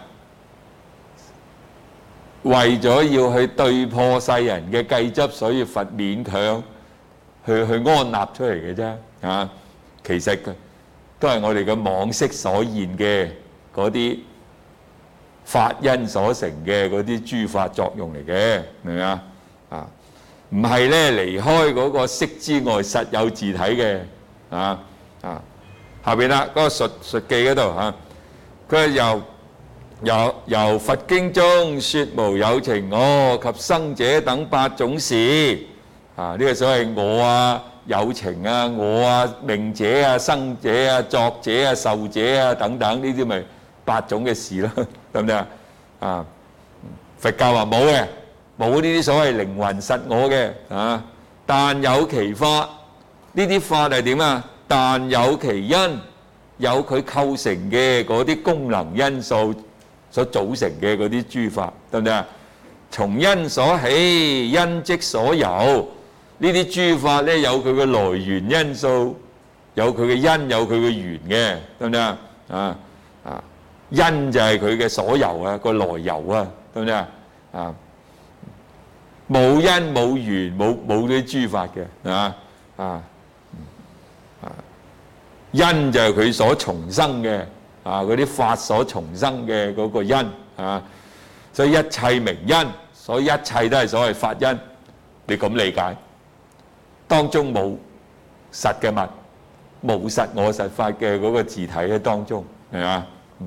為咗要去對破世人嘅計執，所以佛勉強去去安立出嚟嘅啫。啊，其實都係我哋嘅妄識所現嘅嗰啲法因所成嘅嗰啲諸法作用嚟嘅，明唔明啊？啊，唔係咧離開嗰個識之外實有自體嘅。啊啊，下邊啦嗰個述述記嗰度嚇，佢係由。由由佛經中說無有情我及生者等八種事，啊呢個所謂我啊、有情啊、我啊、命者啊、生者啊、作者啊、受者啊等等呢啲咪八種嘅事咯，得唔得啊？啊，佛教話冇嘅，冇呢啲所謂靈魂實我嘅啊，但有其法，呢啲法係點啊？但有其因，有佢構成嘅嗰啲功能因素。所組成嘅嗰啲諸法，得唔得啊？從因所起，因即所有。呢啲諸法咧有佢嘅來源因素，有佢嘅因，有佢嘅緣嘅，得唔得啊？啊啊，因就係佢嘅所由啊，個來由啊，得唔得啊？啊，冇因冇緣冇冇啲諸法嘅啊啊啊，因就係佢所重生嘅。啊！嗰啲法所重生嘅嗰個因啊，所以一切名因，所以一切都係所謂法因。你咁理解，當中冇實嘅物，冇實我實法嘅嗰個自體喺當中，係嘛？嗯，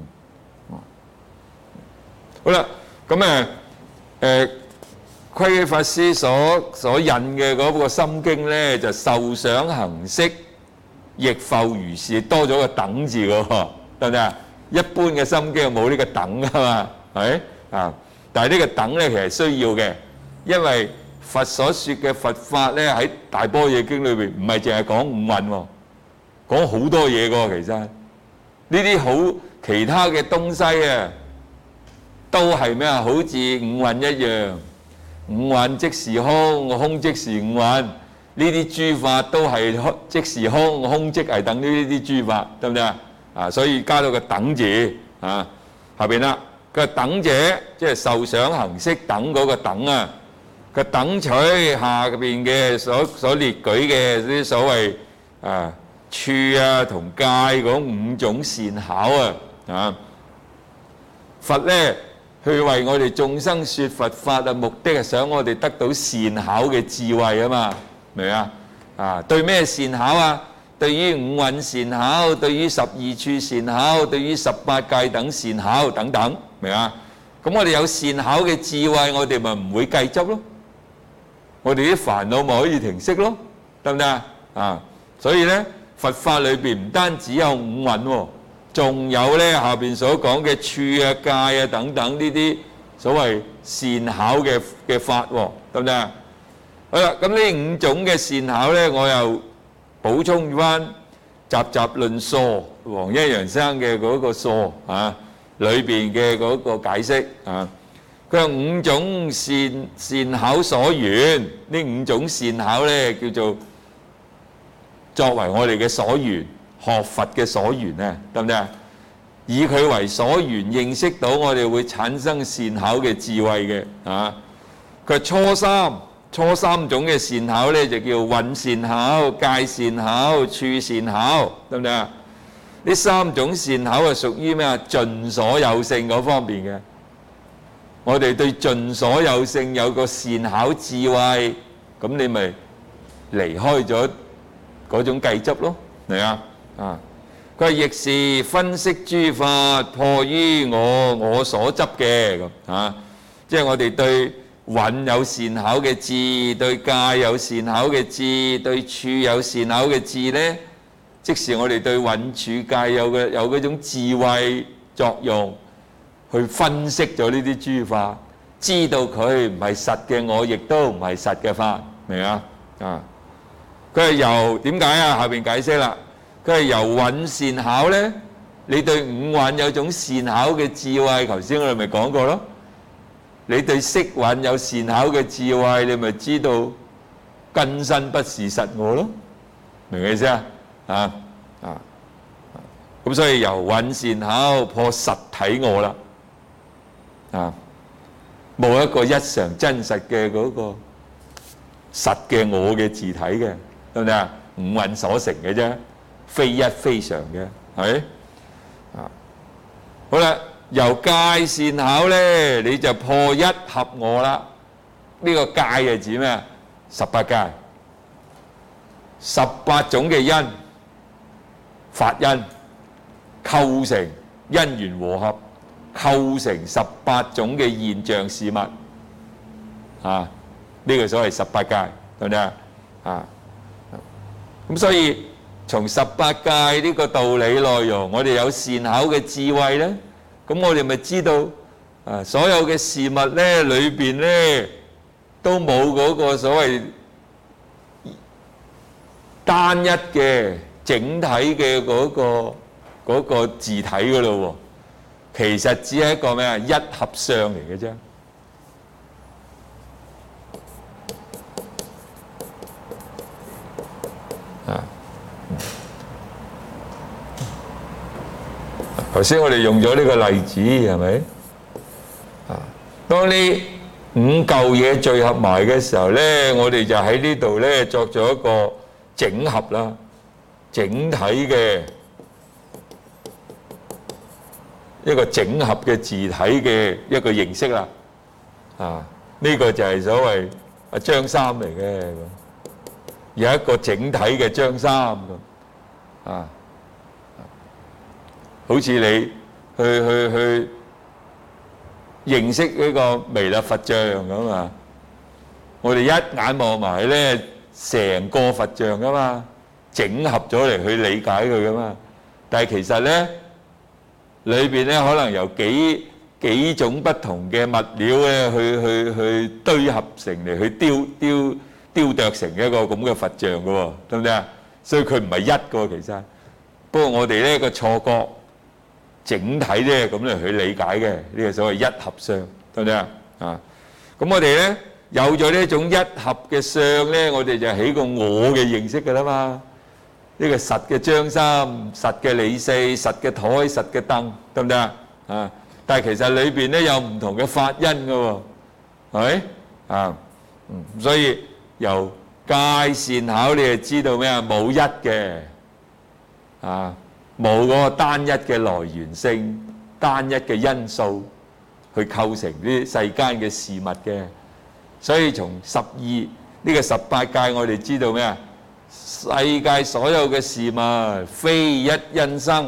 好啦，咁誒誒，窺基法師所所引嘅嗰個心經咧，就受想行識，亦復如是，多咗個等字嘅喎。得唔得啊？一般嘅心經冇呢個等噶嘛，係啊？但係呢個等咧，其實需要嘅，因為佛所説嘅佛法咧喺《大般若經》裏邊唔係淨係講五蘊喎，講好多嘢㗎。其實呢啲好其他嘅東西啊，都係咩啊？好似五蘊一樣，五蘊即是空，空即是五蘊。呢啲諸法都係空即是空，空即係等於呢啲諸法，得唔得啊？啊，所以加到個等字啊，下邊啦，佢話等者即係受想行識等嗰個等啊， 佢等取下邊嘅所所列舉嘅啲所謂啊處啊同戒嗰五種善巧啊啊，佛咧去為我哋眾生説佛法啊，目的係想我哋得到善巧嘅智慧啊嘛，明啊？啊，對咩善巧啊？對於五蘊善巧，對於十二處善巧，對於十八界等善巧等等，明啊？咁我哋有善巧嘅智慧，我哋咪唔會計執咯。我哋啲煩惱咪可以停息咯，得唔得啊？啊，所以咧，佛法裏邊唔單止有五蘊喎，仲有咧下邊所講嘅處啊、戒啊等等呢啲所謂善巧嘅嘅法喎，得唔得啊？好啦，咁呢五種嘅善巧咧，我又補充翻《集集論疏》黃一陽生嘅嗰個疏啊，裏邊嘅嗰個解釋啊。佢有五種善善巧所緣，呢五種善巧咧叫做作為我哋嘅所緣，學佛嘅所緣咧，得唔得啊？以佢為所緣，認識到我哋會產生善巧嘅智慧嘅啊。佢初三初三種嘅善巧咧就叫蘊善巧、戒善巧、處善巧，得唔得啊？呢三種善巧係屬於咩啊？盡所有性嗰方面嘅。我哋對盡所有性有個善巧智慧，咁你咪離開咗嗰種計執咯，係啊啊！佢話亦是分析諸法，破於我我所執嘅咁啊，即係我哋對蘊有善巧嘅智，對戒有善巧嘅智，對處有善巧嘅智咧，即是我哋對蘊處戒有嘅有嗰種智慧作用。去分析咗呢啲諸法，知道佢唔係實嘅我，亦都唔係實嘅法，明啊？啊！佢係由點解啊？下邊解釋啦。佢係由蘊善巧咧，你對五蘊有種善巧嘅智慧，頭先我哋咪講過咯。你對色蘊有善巧嘅智慧，你咪知道根身不是實我咯，明唔明意思啊？啊啊！咁所以由蘊善巧破實體我啦。啊！冇一個一常真實嘅嗰個實嘅我嘅自體嘅，得唔得啊？五蘊所成嘅啫，非一非常嘅，係啊。好啦，由戒善巧咧，你就破一合我啦。呢個戒係指咩啊？十八界，十八種嘅因法因構成因緣和合。構成十八種嘅現象事物，啊，呢個所謂十八界，對唔對啊？啊，咁所以從十八界呢個道理內容，我哋有善巧嘅智慧咧，咁我哋咪知道啊，所有嘅事物咧裏邊咧都冇嗰個所謂單一嘅整體嘅嗰個嗰個自體噶咯喎。其實只係一個咩啊？一合相嚟嘅啫。啊，頭先我哋用咗呢個例子係咪？啊，當呢五嚿嘢聚合埋嘅時候咧，我哋就喺呢度咧作咗一個整合啦，整體嘅。一個整合嘅自體嘅一個形式啦，啊，呢個就係所謂啊張三嚟嘅，有一個整體嘅張三咁，啊，好似你去去去認識呢個彌勒佛像咁啊，我哋一眼望埋咧，成個佛像噶嘛，整合咗嚟去理解佢噶嘛，但係其實咧。裏邊咧可能由幾幾種不同嘅物料咧，去去去堆合成嚟去雕雕雕琢成一個咁嘅佛像嘅喎，得唔得啊？所以佢唔係一個其實，不過我哋呢個錯覺整體咧咁嚟去理解嘅呢個所謂一合相，得唔得啊？啊，咁我哋咧有咗呢一種一合嘅相咧，我哋就起個我嘅認識㗎啦嘛。呢個實嘅張三、實嘅李四、實嘅台、實嘅凳，得唔得啊？但係其實裏邊咧有唔同嘅法因嘅喎，係咪啊？ 嗯，所以由界善巧你就知道咩啊？冇一嘅啊，冇嗰個單一嘅來源性、單一嘅因素去構成呢世間嘅事物嘅。所以從十二呢個十八界，我哋知道咩啊？世界所有嘅事物非一因生，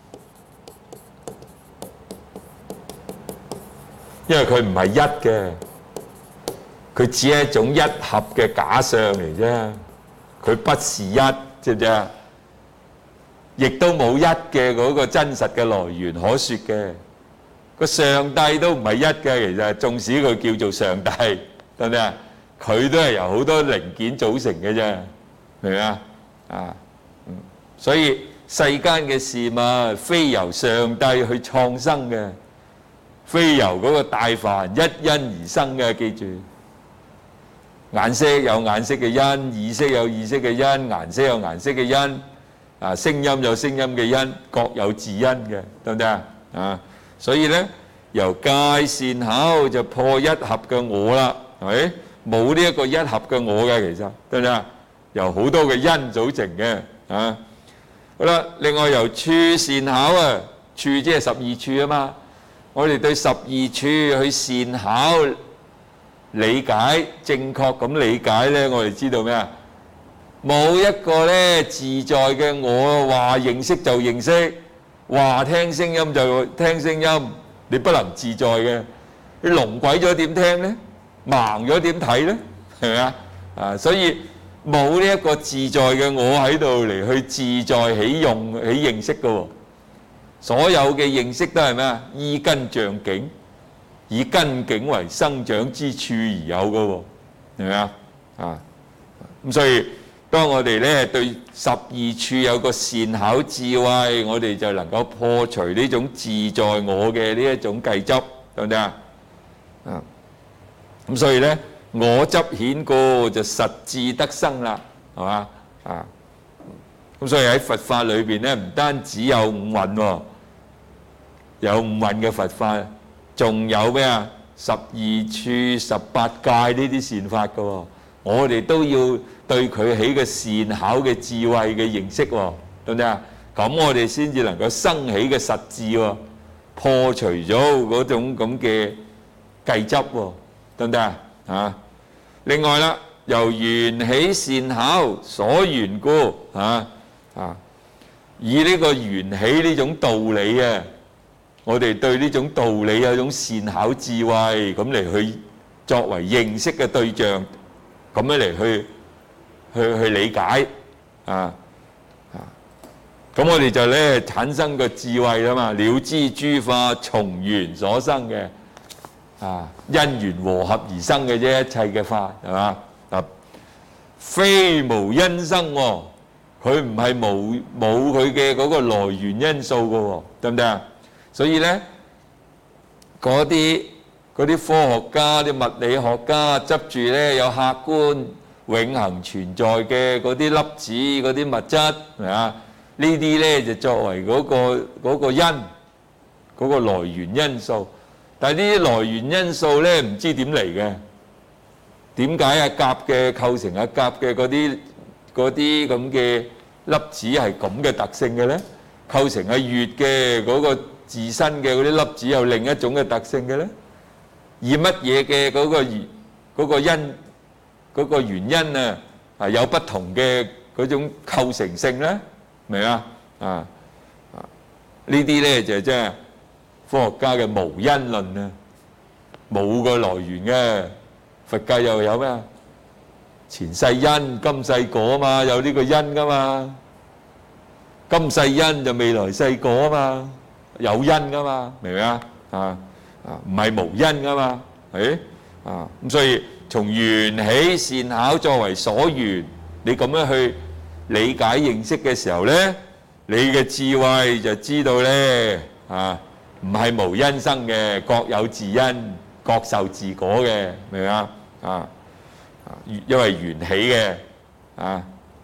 因為佢唔係一嘅，佢只係一種一合嘅假象嚟啫，佢不是一，知唔知啊？亦都冇一嘅嗰個真實嘅來源可説嘅，個上帝都唔係一嘅，其實縱使佢叫做上帝，得唔得啊？佢都係由好多零件組成嘅啫。明唔明啊？啊，嗯，所以世間嘅事物非由上帝去創生嘅，非由嗰個大梵一因而生嘅。記住，顏色有顏色嘅因，意識有意識嘅因，顏色有顏色嘅因，啊，聲音有聲音嘅因，各有自因嘅，得唔得啊？啊，所以咧，由界善巧就破一合嘅我啦，係咪？冇呢一個一合嘅我嘅，其實得唔得啊？由好多嘅因組成嘅，啊，好啦，另外由處善巧啊，處即係十二處啊嘛，我哋對十二處去善巧理解，正確咁理解咧，我哋知道咩啊？冇一個咧自在嘅我話認識就認識，話聽聲音就聽聲音，你不能自在嘅，你聾鬼咗點聽咧？盲咗點睇咧？係咪啊？啊，所以冇呢一個自在嘅我喺度嚟去自在起用起認識嘅喎，所有嘅認識都係咩啊？依根像境，以根境為生長之處而有嘅喎，係咪啊？啊，咁所以當我哋咧對十二處有個善巧智慧，我哋就能夠破除呢種自在我嘅呢一種計執，得唔得啊？啊！咁所以咧，我執顯故就實智得生啦，係嘛啊？咁所以喺佛法裏邊咧，唔單止有五蘊喎，有五蘊嘅佛法，仲有咩啊？十二處、十八界呢啲善法嘅喎，我哋都要對佢起個善巧嘅智慧嘅認識喎，得唔得啊？咁我哋先至能夠生起嘅實智喎，破除咗嗰種咁嘅計執喎。得唔得啊？啊！另外啦，由緣起善巧所緣故啊啊，以呢個緣起呢種道理啊，我哋對呢種道理有種善巧智慧咁嚟去作為認識嘅對象，咁樣嚟去去去理解啊啊！咁我哋就咧產生個智慧啦嘛，了知諸法從緣所生嘅。啊，因緣和合而生嘅啫，一切嘅法係嘛？啊，非無因生喎，佢唔係冇冇佢嘅嗰個來源因素嘅喎，得唔得啊？所以咧，嗰啲嗰啲科學家、啲物理學家執住咧有客觀永恆存在嘅嗰啲粒子、嗰啲物質係嘛？呢啲咧就作為嗰個嗰個因嗰個來源因素。但係呢啲來源因素咧，唔知點嚟嘅？點解啊？甲嘅構成啊，甲嘅嗰啲嗰啲咁嘅粒子係咁嘅特性嘅咧？構成啊，乙嘅嗰個自身嘅嗰啲粒子有另一種嘅特性嘅咧？以乜嘢嘅嗰個嗰個因嗰個原因啊，係有不同嘅嗰種構成性咧？明啊？啊啊！呢啲咧就即係科學家嘅無因論啊，冇個來源嘅。佛教又有咩啊？前世因今世果啊嘛，有呢個因噶嘛。今世因就未來世果啊嘛，有因噶嘛，明唔明啊？啊啊，唔係無因噶嘛，誒啊咁，所以從緣起善巧作為所緣，你咁樣去理解認識嘅時候咧，你嘅智慧就知道咧啊。唔係無因生嘅，各有自因，各受自果嘅，明唔明啊？啊，因為緣起嘅，啊，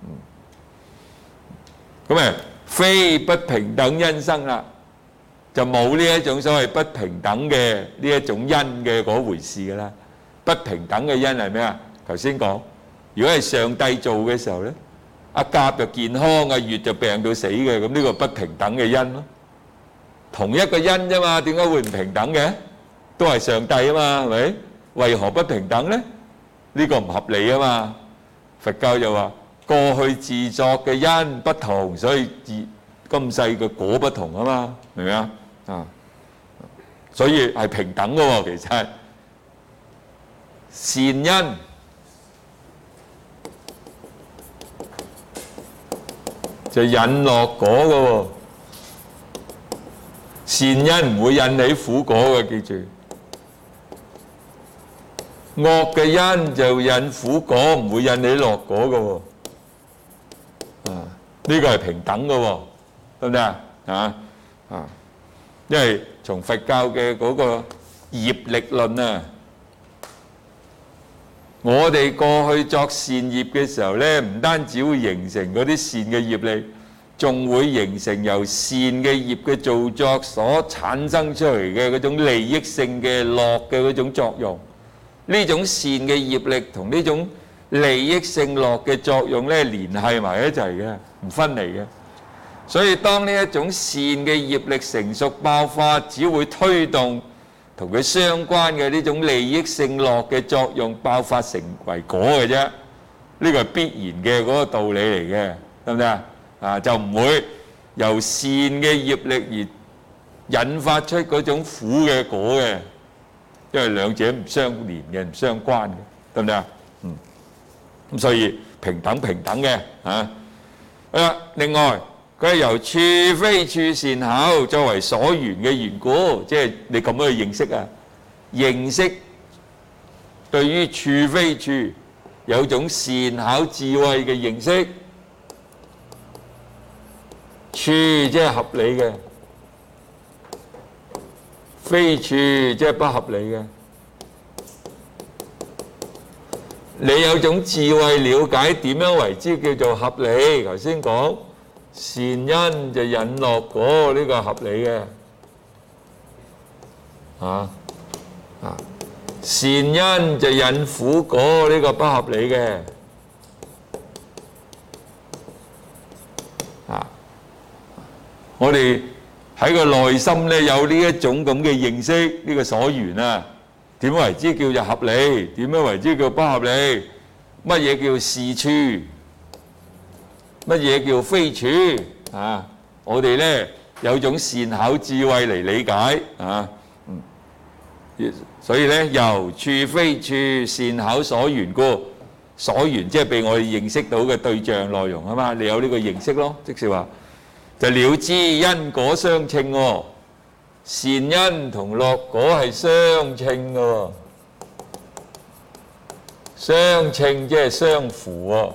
咁誒，非不平等因生啦，就冇呢一種所謂不平等嘅呢一種因嘅嗰回事噶啦。不平等嘅因係咩啊？ 頭先講，如果係上帝做嘅時候咧，阿甲就健康，阿乙就病到死嘅，咁呢個不平等嘅因咯。同一個因啫嘛，點解會唔平等嘅？都係上帝啊嘛，係咪？為何不平等咧？呢個唔合理啊嘛。佛教就話過去自作嘅因不同，所以自今世嘅果不同啊嘛，明唔明啊？啊，所以係平等嘅喎，其實善因就引樂果嘅喎，善因唔會引起苦果嘅，記住。惡嘅因就引苦果，唔會引起樂果嘅喎。啊，呢個係平等嘅喎，得唔得啊？啊啊，因為從佛教嘅嗰個業力論啊，我哋過去作善業嘅時候咧，唔單止會形成嗰啲善嘅業力，仲會形成由善嘅業嘅造作所產生出嚟嘅嗰種利益性嘅樂嘅嗰種作用。呢種善嘅業力同呢種利益性樂嘅作用咧，連繫埋一齊嘅，唔分離嘅。所以當呢一種善嘅業力成熟爆發，只會推動同佢相關嘅呢種利益性樂嘅作用爆發成為果嘅啫。呢個係必然嘅嗰個道理嚟嘅，得唔得啊？啊，就唔會由善嘅業力而引發出嗰種苦嘅果嘅。因為兩者唔相連嘅，唔相關嘅，得唔得啊？嗯，咁所以平等平等嘅嚇。啊，另外佢係由處非處善巧作為所緣嘅緣故，即係你咁樣去認識啊。認識對於處非處有種善巧智慧嘅認識，處即係合理嘅。非處即係不合理嘅，你有種智慧了解點樣為之叫做合理。頭先講善因就引樂果，呢個係合理嘅，啊啊善因就引苦果，呢個不合理嘅，啊我哋喺個內心咧有呢一種咁嘅認識，呢個所緣啊，點為之叫做合理？點樣為之叫不合理？乜嘢叫是處？乜嘢叫非處？啊，我哋咧有種善巧智慧嚟理解啊，嗯，所以咧由處非處善巧所緣故，所緣即係被我哋認識到嘅對象內容啊嘛，你有呢個認識咯，即是話。就了知因果相稱喎，善因同樂果係相稱嘅喎，相稱即係相符喎，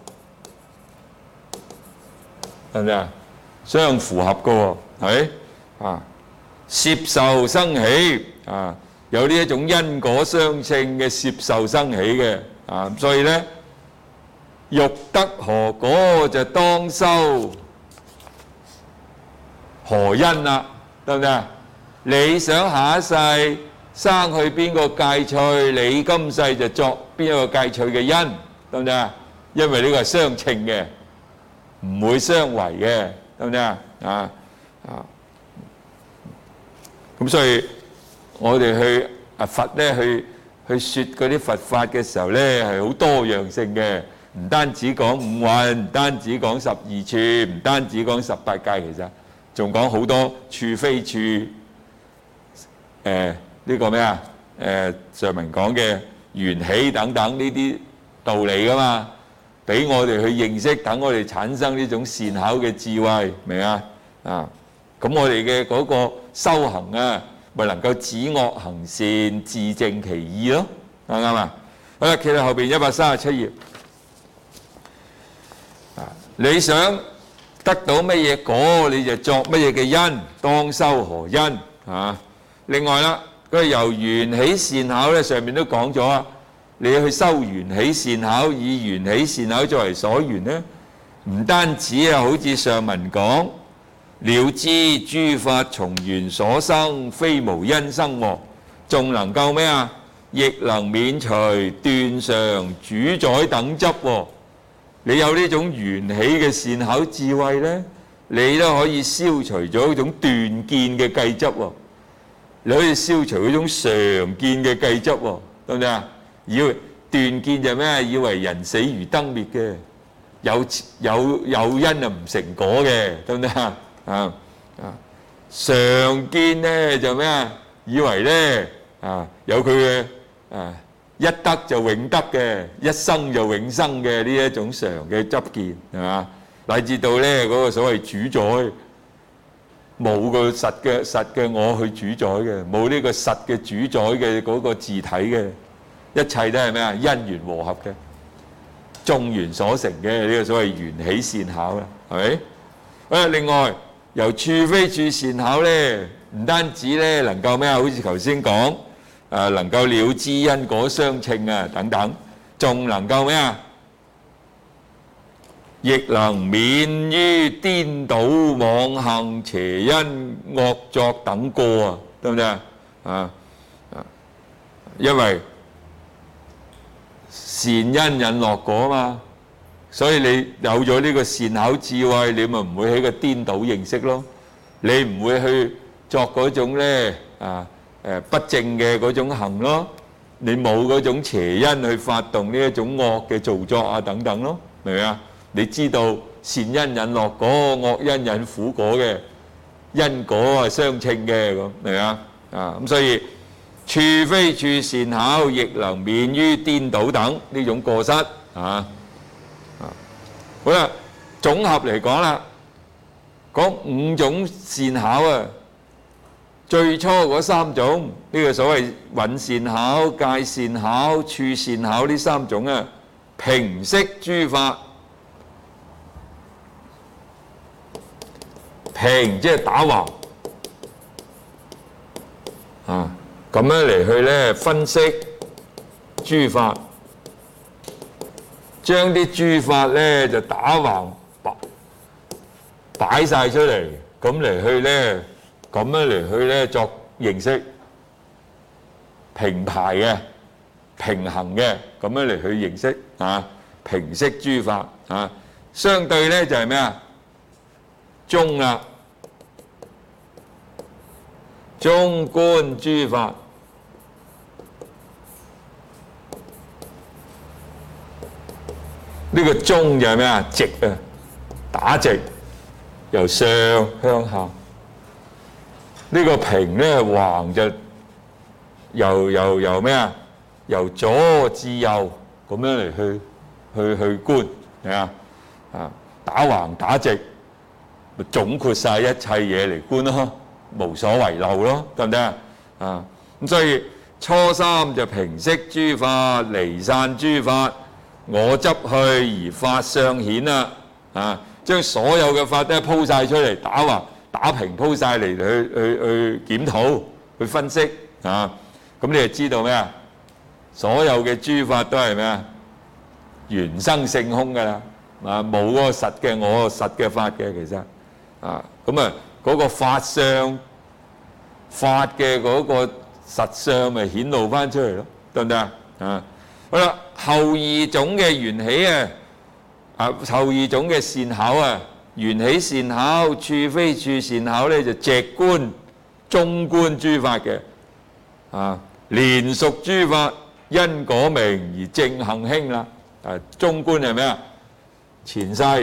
係咪啊？相符合嘅喎，係啊，攝受生起啊，有呢一種因果相稱嘅攝受生起嘅啊，所以咧欲得何果就當修何因啦，得唔得啊？你想下一世生去邊個芥菜，你今世就作邊一個芥菜嘅因，得唔得啊？因為呢個係相稱嘅，唔會相違嘅，得唔得啊？啊啊！咁所以我哋去啊佛咧去去説嗰啲佛法嘅時候咧，係好多樣性嘅，唔單止講五蘊，唔單止講十二處，唔單止講十八界，其實。仲講好多處非處，誒、呃、呢、這個咩啊？誒、呃、上文講嘅緣起等等呢啲道理噶嘛，俾我哋去認識，等我哋產生呢種善巧嘅智慧，明啊？啊，咁我哋嘅嗰個修行啊，咪能夠止惡行善，自淨其意咯，啱唔啱啊？好啦，企到後邊一百三十七頁，啊，你想得到乜嘢果，你就作乜嘢嘅因，當修何因啊？另外啦，佢由緣起善巧咧，上面都講咗啊。你去修緣起善巧，以緣起善巧作為所緣咧，唔單止啊，好似上文講，了知諸法從緣所生，非無因生喎，仲能夠咩啊？ 亦能免除斷常主宰等執喎。你有呢種緣起嘅善巧智慧呢，你都可以消除咗一種斷見嘅計執喎。你可以消除嗰種常見嘅計執喎，得唔得啊？以為斷見就咩？以為人死如燈滅嘅，有有有因啊唔成果嘅，得唔得啊？啊啊！常見咧就咩啊？以為咧啊有佢嘅啊一得就永得嘅，一生就永生嘅呢一種常嘅執見係嘛？乃至到咧嗰個所謂主宰，冇個實嘅實嘅我去主宰嘅，冇呢個實嘅主宰嘅嗰個自體嘅，一切都係咩啊？因緣和合嘅，眾緣所成嘅呢個所謂緣起善巧啦，係咪？啊，另外由處非處善巧咧，唔單止咧能夠咩啊？好似頭先講啊，能夠了知因果相稱啊等等，仲能夠咩啊？亦能免於顛倒妄行邪因惡作等過啊，得唔得啊？啊啊，因為善因引樂果啊嘛，所以你有咗呢個善巧智慧，你咪唔會喺個顛倒認識咯。你唔會去作嗰種咧啊誒不正嘅嗰種行咯。你冇嗰種邪因去發動呢一種惡嘅造作啊等等咯，明唔明啊？你知道善因引樂果，惡因引苦果嘅因果係相稱嘅咁，明啊？啊咁所以處非處善巧，亦能免於顛倒等呢種過失啊！啊，好啦，總合嚟講啦，講五種善巧啊，最初嗰三種呢個所謂蘊善巧、界善巧、處善巧呢三種啊，平息諸法。平即係打橫啊，咁樣嚟去咧分析諸法，將啲諸法咧就打橫擺擺曬出嚟，咁嚟去咧，咁樣嚟去咧作認識，平排嘅、平衡嘅，咁樣嚟去認識啊，平息諸法啊，相對咧就係咩啊？中啦。中觀諸法，呢個中就係咩啊？直啊，打直，由上向下。呢個平咧橫就由由由咩啊？由左至右咁樣嚟去去去觀，係啊啊！打橫打直，咪總括曬一切嘢嚟觀咯。無所遺漏咯，得唔得啊？啊咁所以初三就平息諸法，離散諸法，我執去而法相顯啦。啊，將所有嘅法都鋪曬出嚟，打橫打平鋪曬嚟去去去檢討、去分析啊。咁你就知道咩啊？所有嘅諸法都係咩啊？緣生性空㗎啦，啊冇嗰個實嘅我實嘅法嘅其實啊，咁啊。嗰個法相法嘅嗰個實相咪顯露翻出嚟咯，得唔得啊？啊，好啦，後二種嘅緣起啊，啊後二種嘅善巧啊，緣起善巧、處非處善巧咧就直觀、中觀諸法嘅，啊連屬諸法因果明而正行興啦。啊，中觀係咩啊？前世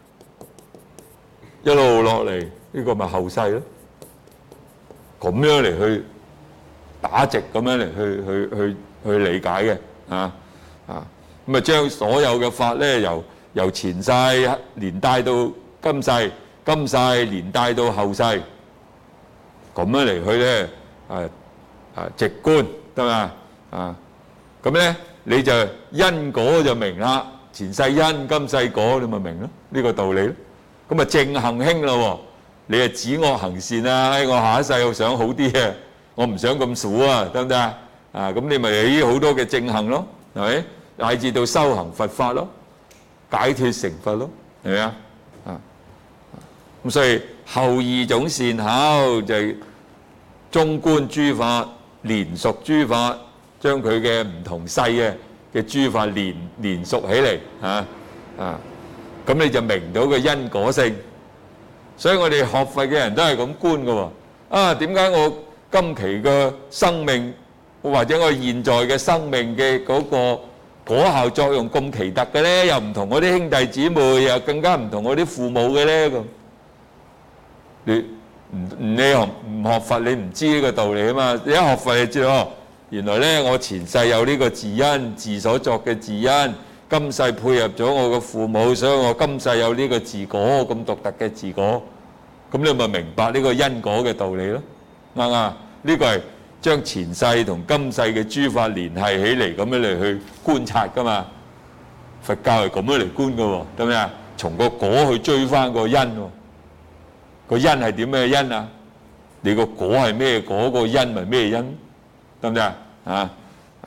一路落嚟。呢個咪後世咯，咁樣嚟去打直，咁樣嚟去去去去理解嘅，啊啊，咁啊將所有嘅法咧，由由前世連帶到今世，今世連帶到後世，咁樣嚟去咧，啊啊直觀得嘛？啊，咁咧你就因果就明啦，前世因，今世果，你咪明咯，呢個道理咯，咁啊正行興啦喎。你係止惡行善啊！我下一世我想好啲嘅，我唔想咁苦啊，得唔得啊？啊，咁你咪起好多嘅正行咯，係咪？乃至到修行佛法咯，解脫成佛咯，係咪啊？啊，咁所以後二種善巧就係中觀諸法、連屬諸法、 將佢嘅唔同勢嘅嘅諸法連連屬起嚟嚇啊，咁你就明到個因果性。所以我哋學佛嘅人都係咁觀嘅喎。啊，點解我今期嘅生命或者我現在嘅生命嘅嗰個果效作用咁奇特嘅咧？又唔同我啲兄弟姊妹，又更加唔同我啲父母嘅咧咁。你唔唔你學唔學佛，你唔知呢個道理啊嘛。你一學佛，你知道原來咧我前世有呢個自因，自所作嘅自因，今世配合咗我個父母，所以我今世有呢個自果咁獨特嘅自果。咁你咪明白呢個因果嘅道理咯，啱唔啱？呢個係將前世同今世嘅諸法聯繫起嚟，咁樣嚟去觀察噶嘛。佛教係咁樣嚟觀噶喎，得唔得啊？從個果去追翻個因喎，個因係點咩因啊？你個果係咩果？個因咪咩因？得唔得啊？啊啊，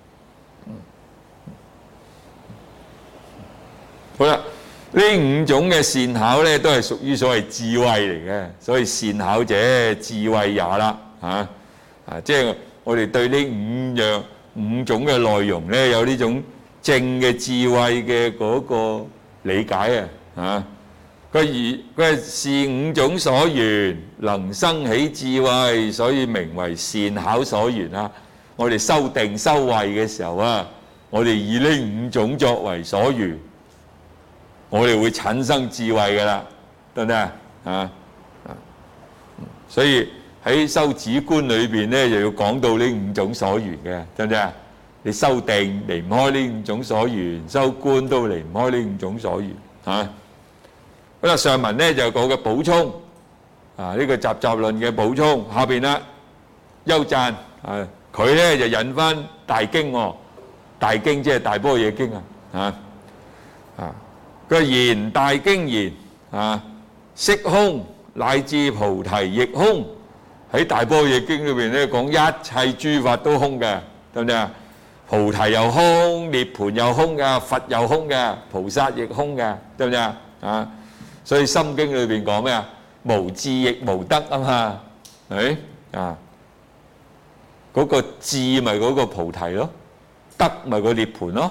好啦。呢五種嘅善巧咧，都係屬於所謂智慧嚟嘅，所以善巧者智慧也啦，嚇啊！即係我哋對呢五樣五種嘅內容咧，有呢種正嘅智慧嘅嗰個理解啊，嚇！佢而佢係是五種所緣，能生起智慧，所以名為善巧所緣啊！我哋修定修慧嘅時候啊，我哋以呢五種作為所緣。我哋會產生智慧㗎啦，得唔得啊？啊，所以喺修止觀裏邊咧，就要講到呢五種所緣嘅，得唔得啊？你修定離唔開呢五種所緣，修觀都離唔開呢五種所緣嚇。咁啊，上文咧就講嘅補充啊，呢個集集論嘅補充，下邊啦，優讚啊，佢咧就引翻大經喎，大經即係大般若經啊，嚇啊。佢言大經言啊，色空乃至菩提亦空。喺大般若經裏邊咧講一切諸法都空嘅，得唔得啊？菩提又空，涅槃又空嘅，佛又空嘅，菩薩亦空嘅，得唔得啊？啊，所以心經裏邊講咩啊？無智亦無得啊嘛，係啊，嗰個智咪嗰個菩提咯，得咪個涅槃咯。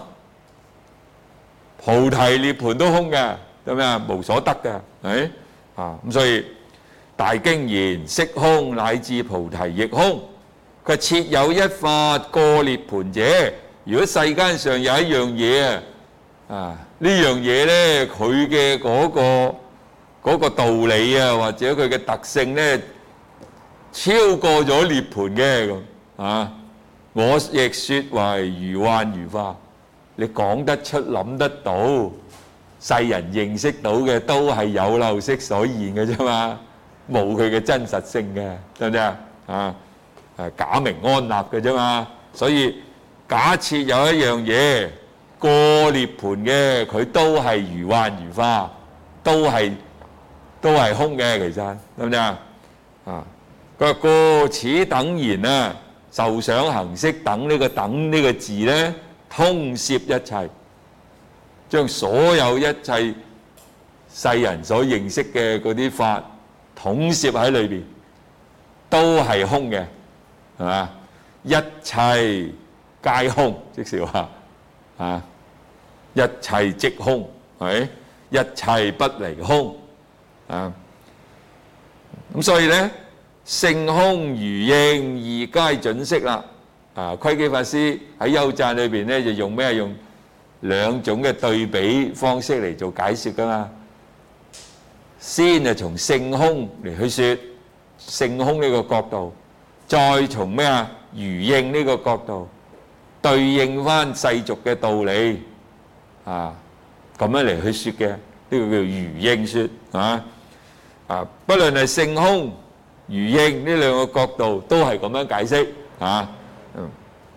菩提涅槃都空嘅，得咩啊？無所得嘅，係啊，咁所以大經言色空乃至菩提亦空。佢設有一法過涅槃者，如果世間上有一樣嘢啊，啊呢樣嘢咧，佢嘅嗰個嗰個道理啊，或者佢嘅特性咧，超過咗涅槃嘅咁啊，我亦説為如幻如化。你講得出、諗得到，世人認識到嘅都係有漏色所現嘅啫嘛，冇佢嘅真實性嘅，得唔得啊？啊，係假名安立嘅啫嘛。所以假設有一樣嘢過涅槃嘅，佢都係如幻如化，都係都係空嘅，其實得唔得啊？啊，佢話過此等言啊，受想行識等呢個等呢個字咧。通攝一切，將所有一切世人所認識嘅嗰啲法統攝喺裏邊，都係空嘅，係嘛？一切皆空，即是話啊，一切即空，係一切不離空啊。咁所以咧，性空如應二皆準釋啦。啊，窺基法師喺優讚裏邊咧，就用咩？用兩種嘅對比方式嚟做解説噶嘛。先係從性空嚟去説性空呢個角度，再從咩啊？如應呢個角度對應翻世俗嘅道理啊，咁樣嚟去説嘅，呢個叫如應説啊。啊，不論係性空、如應呢兩個角度，都係咁樣解釋啊。嗯，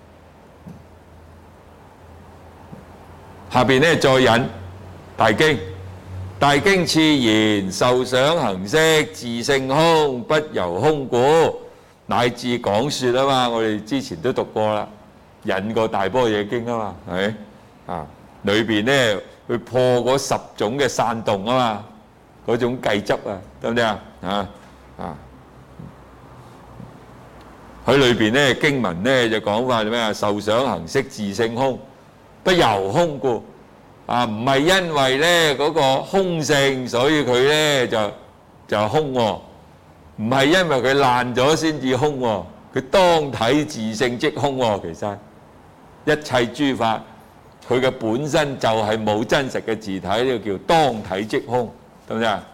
下邊咧再引大經，大經次言受想行識自性空，不由空故，乃至講説啊嘛。我哋之前都讀過啦，引過大般若經啊嘛，係咪啊？裏邊咧去破嗰十種嘅散動啊嘛，嗰種計執啊，得唔得啊？啊啊！ 佢裏邊咧經文咧就講話咩啊？受想行識自性空，不由空故。啊，唔係因為咧嗰個空性，所以佢咧就就空喎。唔係因為佢爛咗先至空喎，佢當體自性即空喎。其實一切諸法，佢嘅本身就係冇真實嘅自體，呢個叫當體即空，得唔得啊？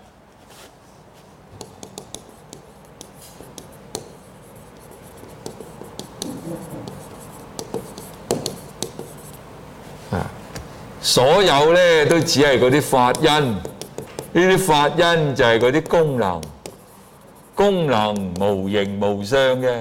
所有咧都只係嗰啲法因，呢啲法因就係嗰啲功能，功能無形無相嘅。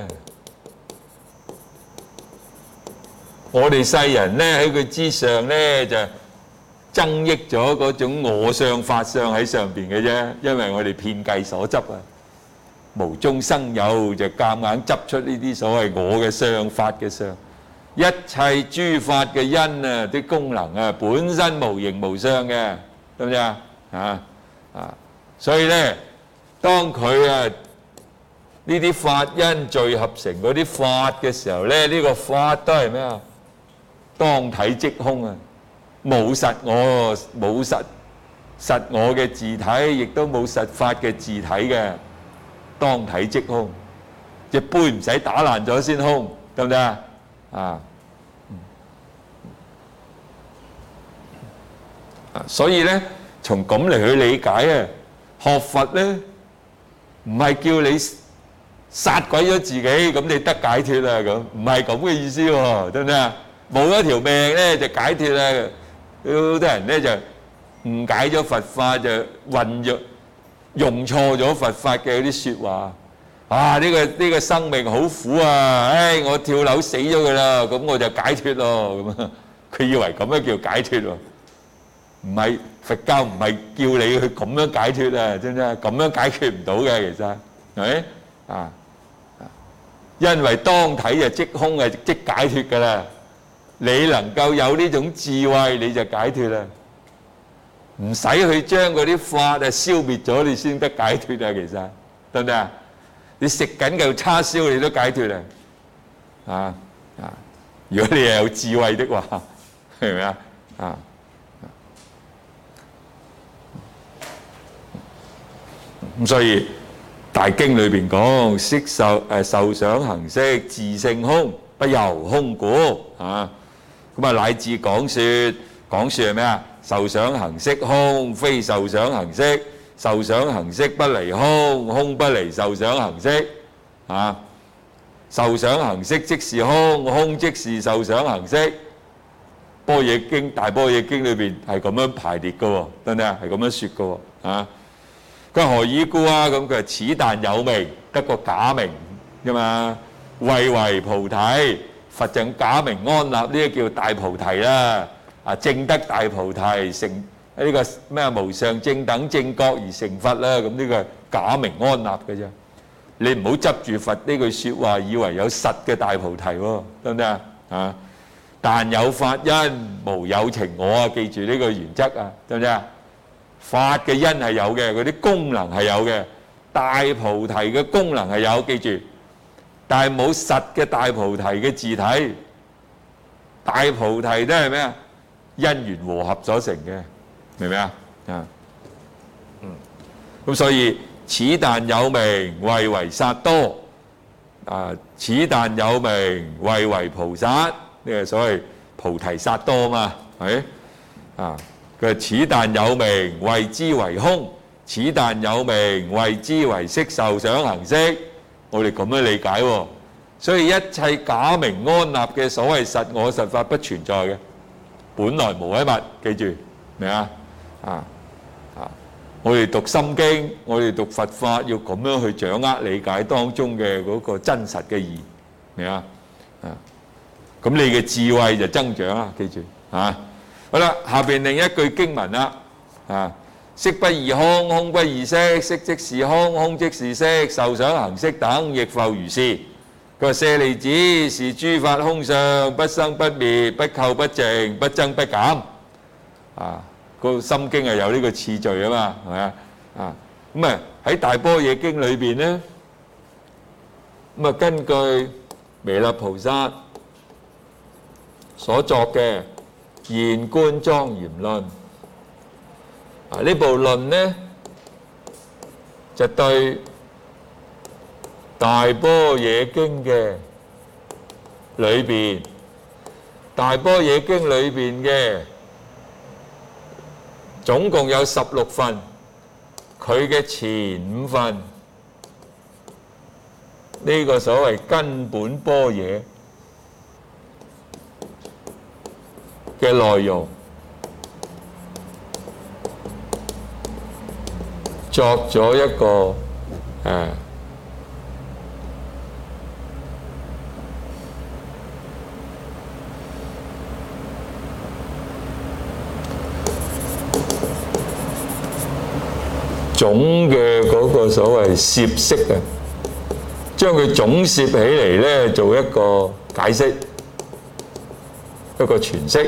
我哋世人咧喺佢之上咧就增益咗嗰種我相法相喺上邊嘅啫，因為我哋遍計所執啊，無中生有就夾硬執出呢啲所謂我嘅相法嘅相。一切諸法嘅因啊，啲功能啊，本身無形無相嘅，得唔得啊？啊啊！所以咧，當佢啊呢啲法因聚合成嗰啲法嘅時候咧，呢個法都係咩啊？當體即空啊！冇實我，冇實實我嘅自體，亦都冇實法嘅自體嘅，當體即空。隻杯唔使打爛咗先空，得唔得啊？啊，所以咧，從咁嚟去理解啊，學佛咧唔係叫你殺鬼咗自己，咁你得解脫啦，咁唔係咁嘅意思喎，得唔得啊？冇咗條命咧就解脫啦，好多人咧就誤解咗佛法，就混用用錯咗佛法嘅嗰啲説話。啊！呢個呢個生命好苦啊！唉，我跳樓死咗佢啦，咁我就解脫咯。咁啊，佢以為咁樣叫解脫喎，唔係佛教唔係叫你去咁樣解脫啊，真真咁樣解決唔到嘅，其實係咪啊？因為當體就即空係即解脫㗎啦。你能夠有呢種智慧，你就解脫啦。唔使去將嗰啲法啊消滅咗，你先得解脫啊！其實得唔得啊？你食緊嚿叉燒，你都解脫啦！啊啊！如果你係有智慧的話，係咪啊？啊！咁所以大經裏邊講，色受誒受想行識自性空，不由空故啊！咁啊，乃至講説講説係咩啊？受想行識空，非受想行識。受想行識不離空，空不離受想行識。啊！受想行識即是空，空即是受想行識。般若經大般若經裏邊係咁樣排列嘅喎，得唔得啊？係咁樣説嘅喎。啊！佢話何以故啊？咁佢話此但有名，得個假名啫嘛。謂為菩提，佛就假名安立，呢個叫大菩提啦。啊，證得大菩提成。呢個咩無上正等正覺而成佛啦，咁呢個係假名安立嘅啫。你唔好執住佛呢句説話，以為有實嘅大菩提喎，得唔得啊？啊！但有法因，無有情我啊！記住呢個原則啊，得唔得啊？法嘅因係有嘅，嗰啲功能係有嘅，大菩提嘅功能係有，記住。但係冇實嘅大菩提嘅自體，大菩提都係咩啊？因緣和合所成嘅。明唔明啊？啊，嗯，咁所以此但有名，謂為薩多啊！此但有名，謂為菩薩，呢個所謂菩提薩多嘛，係啊？佢話此但有名，謂之為空；此但有名，謂之為色受想行識。我哋咁樣理解喎。所以一切假名安立嘅所謂實我實法不存在嘅，本來無一物。記住，明啊？啊啊！我哋讀心經，我哋讀佛法，要咁樣去掌握理解當中嘅嗰個真實嘅義，明啊？啊！咁你嘅智慧就增長啦，記住啊！好啦，下邊另一句經文啦，啊！色不異空，空不異色，色即是空，空即是色，受想行識等亦復如是。佢話舍利子，是諸法空相，不生不滅，不垢不淨，不增不減。啊！個心經係有呢個次序啊嘛，係咪啊？啊咁啊喺大般若經裏邊咧，咁啊根據彌勒菩薩所作嘅《現觀莊嚴論》啊，呢部論呢就對《大般若經》嘅裏邊，《大般若經》裏邊嘅總共有十六份，佢嘅前五份呢個所謂根本般若嘅內容，作咗一個誒總嘅嗰個所謂攝釋啊，將佢總攝起嚟咧，做一個解釋，一個詮釋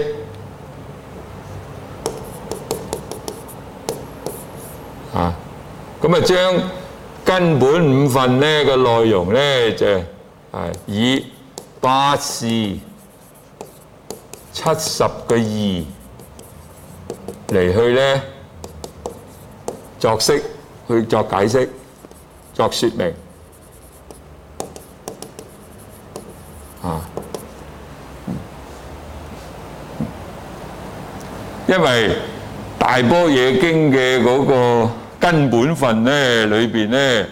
啊。咁啊，將根本五分咧嘅內容咧，就係以八事七十個義嚟去咧作釋，去作解釋，作説明啊。因為《大般若經》嘅嗰個根本分咧，裏邊咧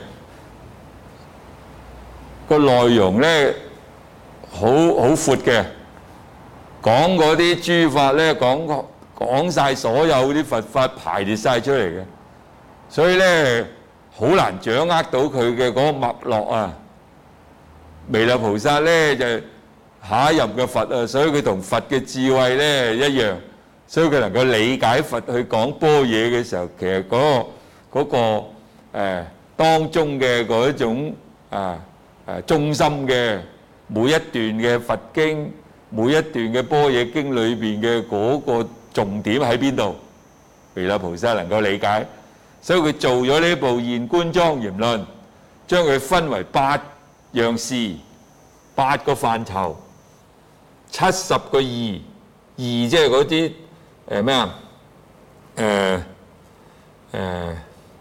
個內容咧好好闊嘅，講嗰啲諸法咧，講講曬所有啲佛法排列曬出嚟嘅，所以咧好難掌握到佢嘅嗰個脈絡啊。彌勒菩薩咧就下一任嘅佛啊，所以佢同佛嘅智慧咧一樣，所以佢能夠理解佛去講般若嘅時候，其實嗰個嗰個誒當中嘅嗰一種啊誒中心嘅每一段嘅佛經，每一段嘅般若經裏邊嘅嗰個重點喺邊度？彌勒菩薩能夠理解，所以佢做咗呢部《現觀莊嚴論》，將佢分為八樣事、八個範疇、七十個義，義即係嗰啲誒咩啊？誒誒。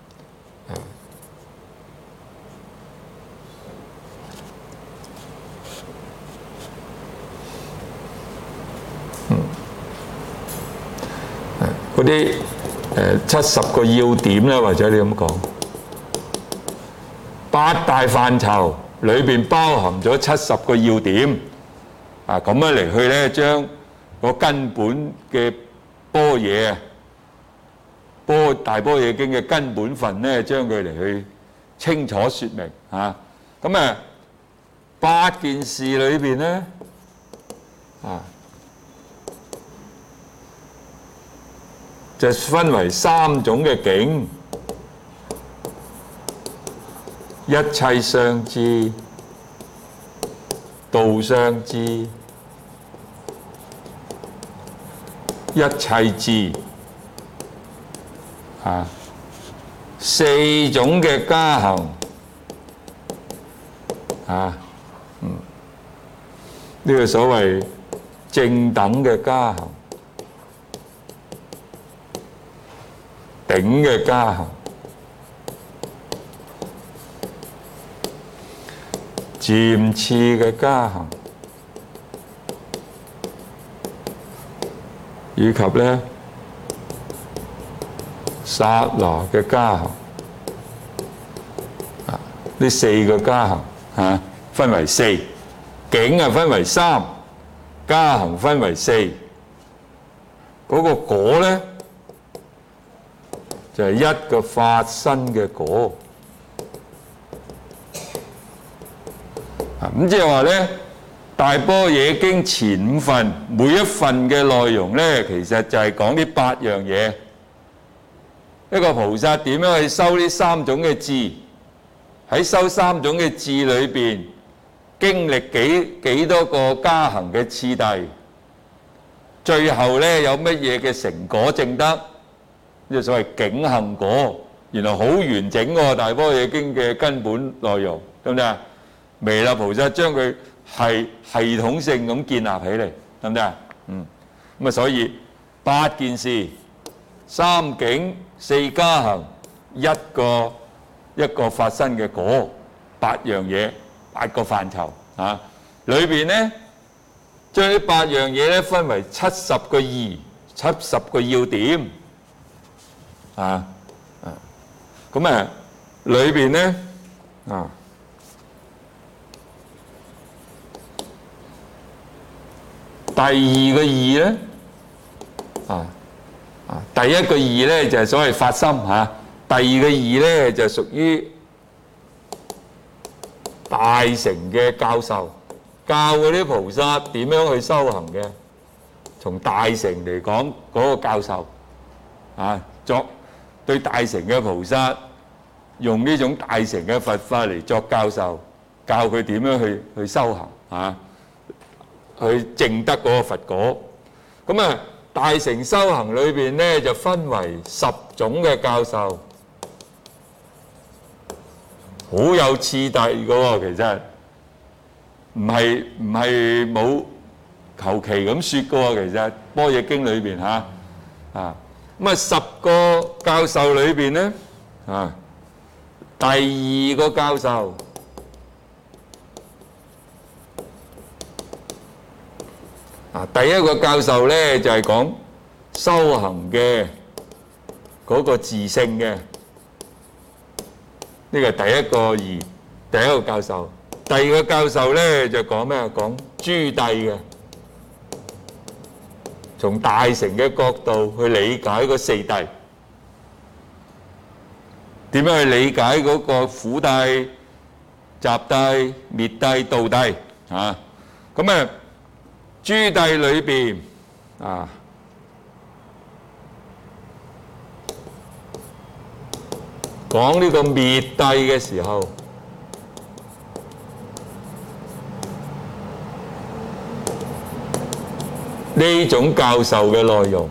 嗰啲誒七十個要點咧，或者你咁講，八大範疇裏邊包含咗七十個要點啊，咁樣嚟去咧，將個根本嘅般若啊，般大般若經嘅根本分咧，將佢嚟去清楚説明嚇。咁啊，八件事裏邊咧啊，就分為三種嘅境：一切相知、道相知、一切智啊，四種嘅加行啊，嗯，呢個所謂正等嘅加行。頂嘅加行，漸次嘅加行，以及咧剎那嘅加行，啊，呢四個加行嚇分為四，境啊分為三，加行分為四，嗰個果咧，就係一個發生嘅果，啊咁即係話咧，《大般若經》前五份每一份嘅內容咧，其實就係講呢八樣嘢。一個菩薩點樣去修呢三種嘅智？喺修三種嘅智裏邊，經歷幾幾多個加行嘅次第，最後咧有乜嘢嘅成果證得？即係所謂境行果，原來好完整喎，《大般若經》嘅根本內容，對唔對啊？彌勒菩薩將佢係系統性咁建立起嚟，得唔得啊？嗯，咁啊，所以八件事、三境、四加行，一個一個發生嘅果，八樣嘢，八個範疇啊。裏邊咧，將呢八樣嘢咧分為七十個義、七十個要點啊啊。咁啊，裏邊咧啊。第二個義咧，啊啊，第一個義咧就係所謂發心嚇，第二個義咧就屬於大乘嘅教授，教嗰啲菩薩點樣去修行嘅，從大乘嚟講嗰個教授啊，作對大乘嘅菩薩用呢種大乘嘅佛法嚟作教授，教佢點樣去去修行啊。去證得嗰個佛果，咁啊大乘修行裏邊咧就分為十種嘅教授，好有次第嘅喎，其實唔係唔係冇求其咁説嘅喎，其實《般若經》裏邊嚇啊，咁啊十個教授裏邊咧啊，第二個教授。啊，第一個教授咧就係講修行嘅嗰個自性嘅，呢個係第一個義，第一個教授。第二個教授咧就講咩啊？講諸諦嘅，從大乘嘅角度去理解嗰四諦，點樣去理解嗰個苦諦、集諦、滅諦、道諦啊？咁啊〜諸諦裏邊啊，講呢個滅諦嘅時候，呢種教授嘅內容，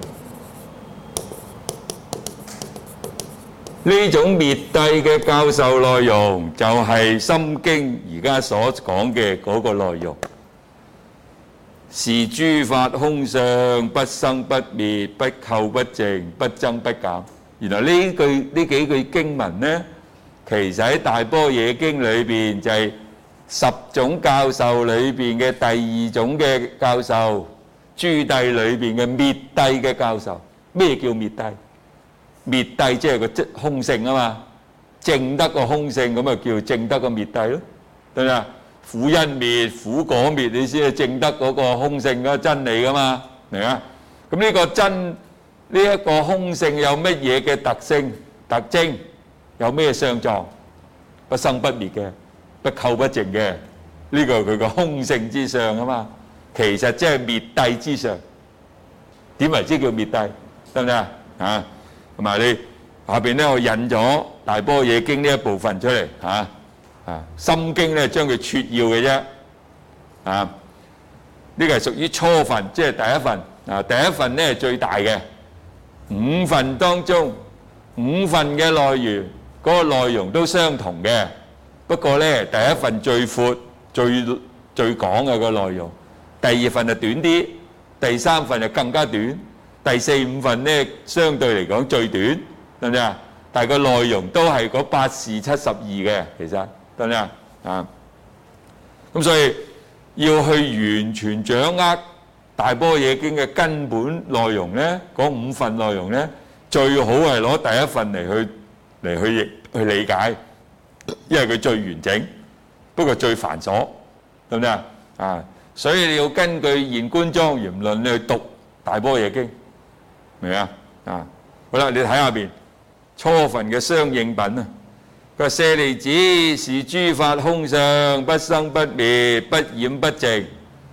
呢種滅諦嘅教授內容，就係《心經》而家所講嘅嗰個內容。是諸法空相，不生不滅，不垢不淨，不增不減。原來呢句呢幾句經文呢，其實喺《大般若經》裏邊就係十種教授裏邊嘅第二種嘅教授，諸諦裏邊嘅滅諦嘅教授。咩叫滅諦？滅諦即係個即空性啊嘛，證得個空性咁啊叫證得個滅諦咯，對唔對啊？苦因滅，苦果滅，你先係證得嗰個空性嘅真理噶嘛，明啊？咁呢個真呢一個空性有乜嘢嘅特性特徵？有咩相狀？不生不滅嘅，不垢不淨嘅，呢個係佢個空性之上啊嘛。其實即係滅諦之上。點為之叫滅諦？得唔得啊？啊，同埋你下邊咧，我引咗《大般若經》呢一部分出嚟嚇。啊，心經咧將佢撮要嘅啫，啊，呢個係屬於初份，即係第一份。啊，第一份咧係最大嘅，五份當中五份嘅內容，嗰個內容都相同嘅，不過咧第一份最闊、最最講嘅個內容，第二份就短啲，第三份就更加短，第四五份咧相對嚟講最短，得唔得啊？但係個內容都係嗰八事七十二嘅，其實。得唔得啊？咁所以要去完全掌握大般若經嘅根本內容咧，嗰五份內容咧，最好係攞第一份嚟去嚟去去理解，因為佢最完整，不過最繁瑣，得唔得啊？啊，所以你要根據《現觀莊嚴論》去讀大般若經，明啊？啊，好啦，你睇下邊初份嘅相應品啊。佢話舍利子，是諸法空相，不生不滅，不染不淨，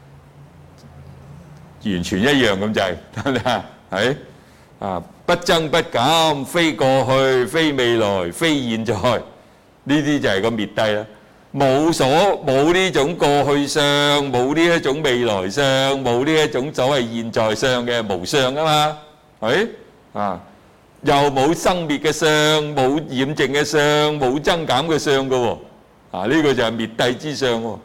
完全一樣咁就係，得唔得啊？係啊，不增不減，非過去，非未來，非現在，呢啲就係個滅諦啦。冇所冇呢種過去相，冇呢一種未來相，冇呢一種所謂現在相嘅無相啊嘛，係啊。又冇生滅嘅相，冇染淨嘅相，冇增減嘅相嘅喎，啊呢個就係滅諦之相喎。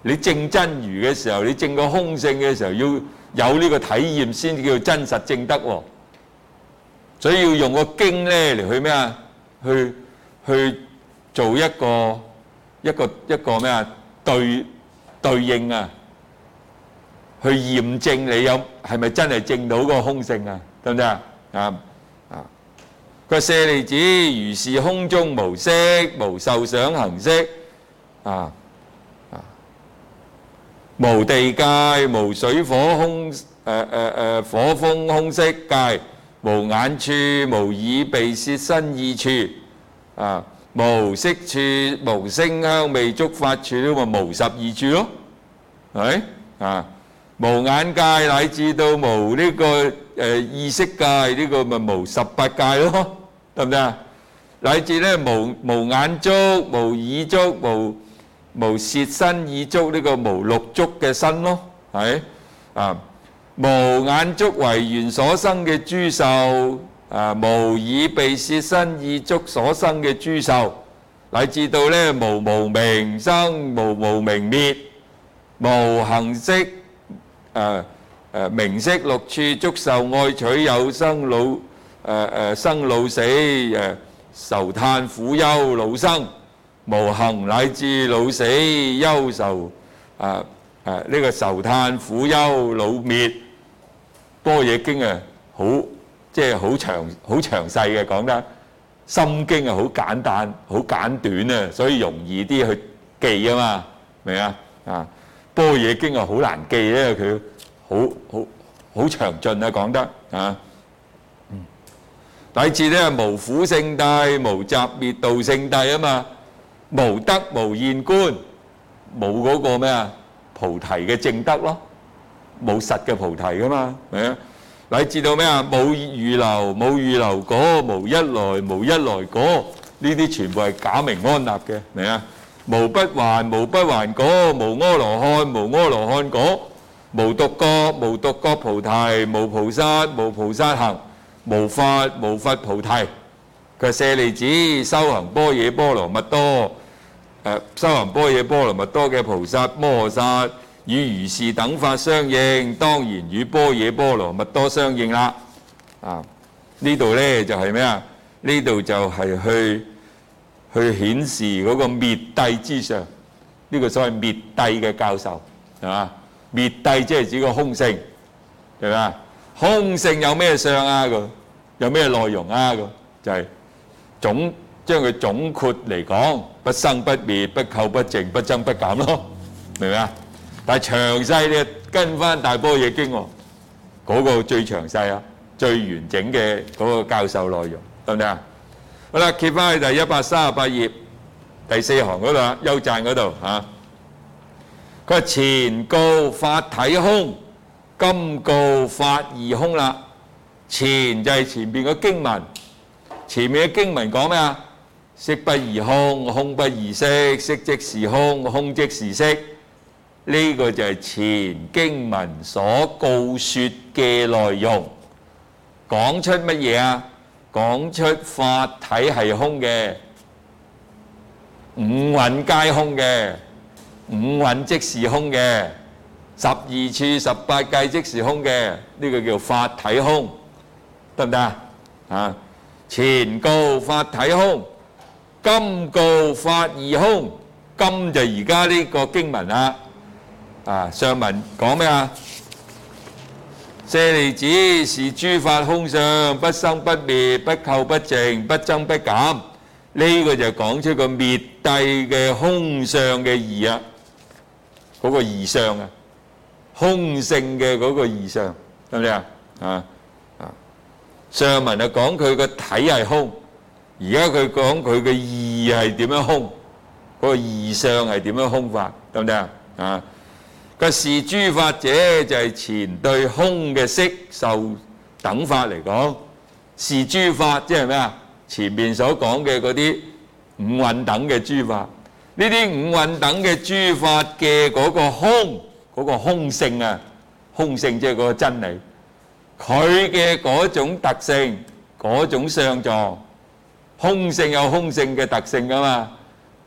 你證真如嘅時候，你證個空性嘅時候，要有呢個體驗先叫做真實證得喎。所以要用個經咧嚟去咩啊？去去做一個一個一個咩啊？對對應啊，去驗證你有係咪真係證到嗰個空性啊？得唔得啊？啊啊！個舍利子，如是空中無色，無受想行識啊啊！無地界，無水火空誒誒誒火風空色界，無眼處，無耳鼻舌身意處啊！無色處，無聲香味觸法處，呢咪無十二處咯，係咪啊？無眼界乃至到無呢個誒意識界，呢個咪無十八界咯，得唔得啊？乃至咧無無眼觸、無耳觸、無無舌身意觸，呢個無六觸嘅身咯，係啊？無眼觸為緣所生嘅諸受。啊！無耳鼻舌身意觸所生嘅諸受，乃至到咧無無明生，無無明滅，無行識，誒誒名色六處觸受愛取有生老誒誒生老死誒愁嘆苦憂老生，無行乃至老死憂愁啊誒呢個愁嘆苦憂老滅，般若經啊好。即係好詳好詳細嘅講得，心經啊好簡單好簡短啊，所以容易啲去記啊嘛，明啊啊？般若經啊好難記咧，佢好好好詳盡啊講得啊。嗯，乃至咧無苦聖諦，無集滅道聖諦啊嘛，無得無現觀，冇嗰個咩啊菩提嘅正德咯，冇實嘅菩提噶嘛，明啊？乃至到咩啊？冇預流，冇預流果，無一來，無一來果，呢啲全部係假名安立嘅，明啊？無不還，無不還果，無阿羅漢，無阿羅漢果，無獨覺，無獨覺菩提，無菩薩，無菩薩行，無法，無佛菩提。佢舍利子，修行般若波羅蜜多，誒修行般若波羅蜜多嘅菩薩摩訶薩。與如是等法相應，當然與般若波羅蜜多相應啦。啊，呢度咧就係咩啊？呢度就係去去顯示嗰個滅諦之上，呢個所謂滅諦嘅教授係嘛？滅諦即係指個空性，係嘛？空性有咩相啊？個有咩內容啊？個就係總將佢總括嚟講，不生不滅，不垢不淨，不增不減咯，明唔明啊？但係詳細你跟翻大般若經喎，嗰個最詳細啊，最完整嘅嗰個教授內容，得唔得啊？好啦，揭翻去第一百三十八頁第四行嗰度啊，優讚嗰度嚇。佢話前告法體空，今告法義空啦。前就係前邊個經文，前面嘅經文講咩啊？色不異空，空不異色，色即是空，空即是色。呢個就係前經文所告説嘅內容，講出乜嘢啊？講出法體係空嘅，五蘊皆空嘅，五蘊即是空嘅，十二處十八界即是空嘅，呢個叫法體空，得唔得啊？啊，前告法體空，今告法義空，今就而家呢個經文啊。啊，上文講咩啊？舍利子，是諸法空相，不生不滅，不垢不淨，不增不減。呢個就講出個滅諦嘅空相嘅義啊，嗰個義相啊，空性嘅嗰個義相，得唔得啊？啊啊！上文就講佢個體係空，而家佢講佢嘅義係點樣空，嗰個義相係點樣空法，得唔得啊？啊！個是諸法者就係前對空嘅色受等法嚟講，是諸法即係咩啊？前面所講嘅嗰啲五蘊等嘅諸法，呢啲五蘊等嘅諸法嘅嗰個空，嗰個空性啊，空性即係嗰個真理，佢嘅嗰種特性，嗰種相狀，空性有空性嘅特性噶嘛，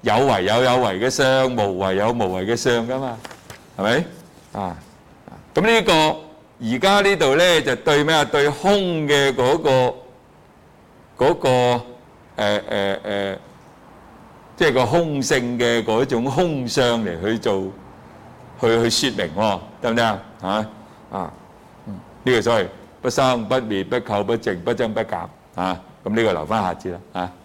有為有有為嘅相，無為有無為嘅相噶嘛，係咪啊？咁呢個而家呢度咧就對咩啊？對空嘅嗰個嗰個誒誒誒，即係個空性嘅嗰種空相嚟去做去去説明喎，得唔得啊？嚇啊！呢個所謂不生不滅不垢不淨不增不減啊！咁呢個留翻下節啦嚇。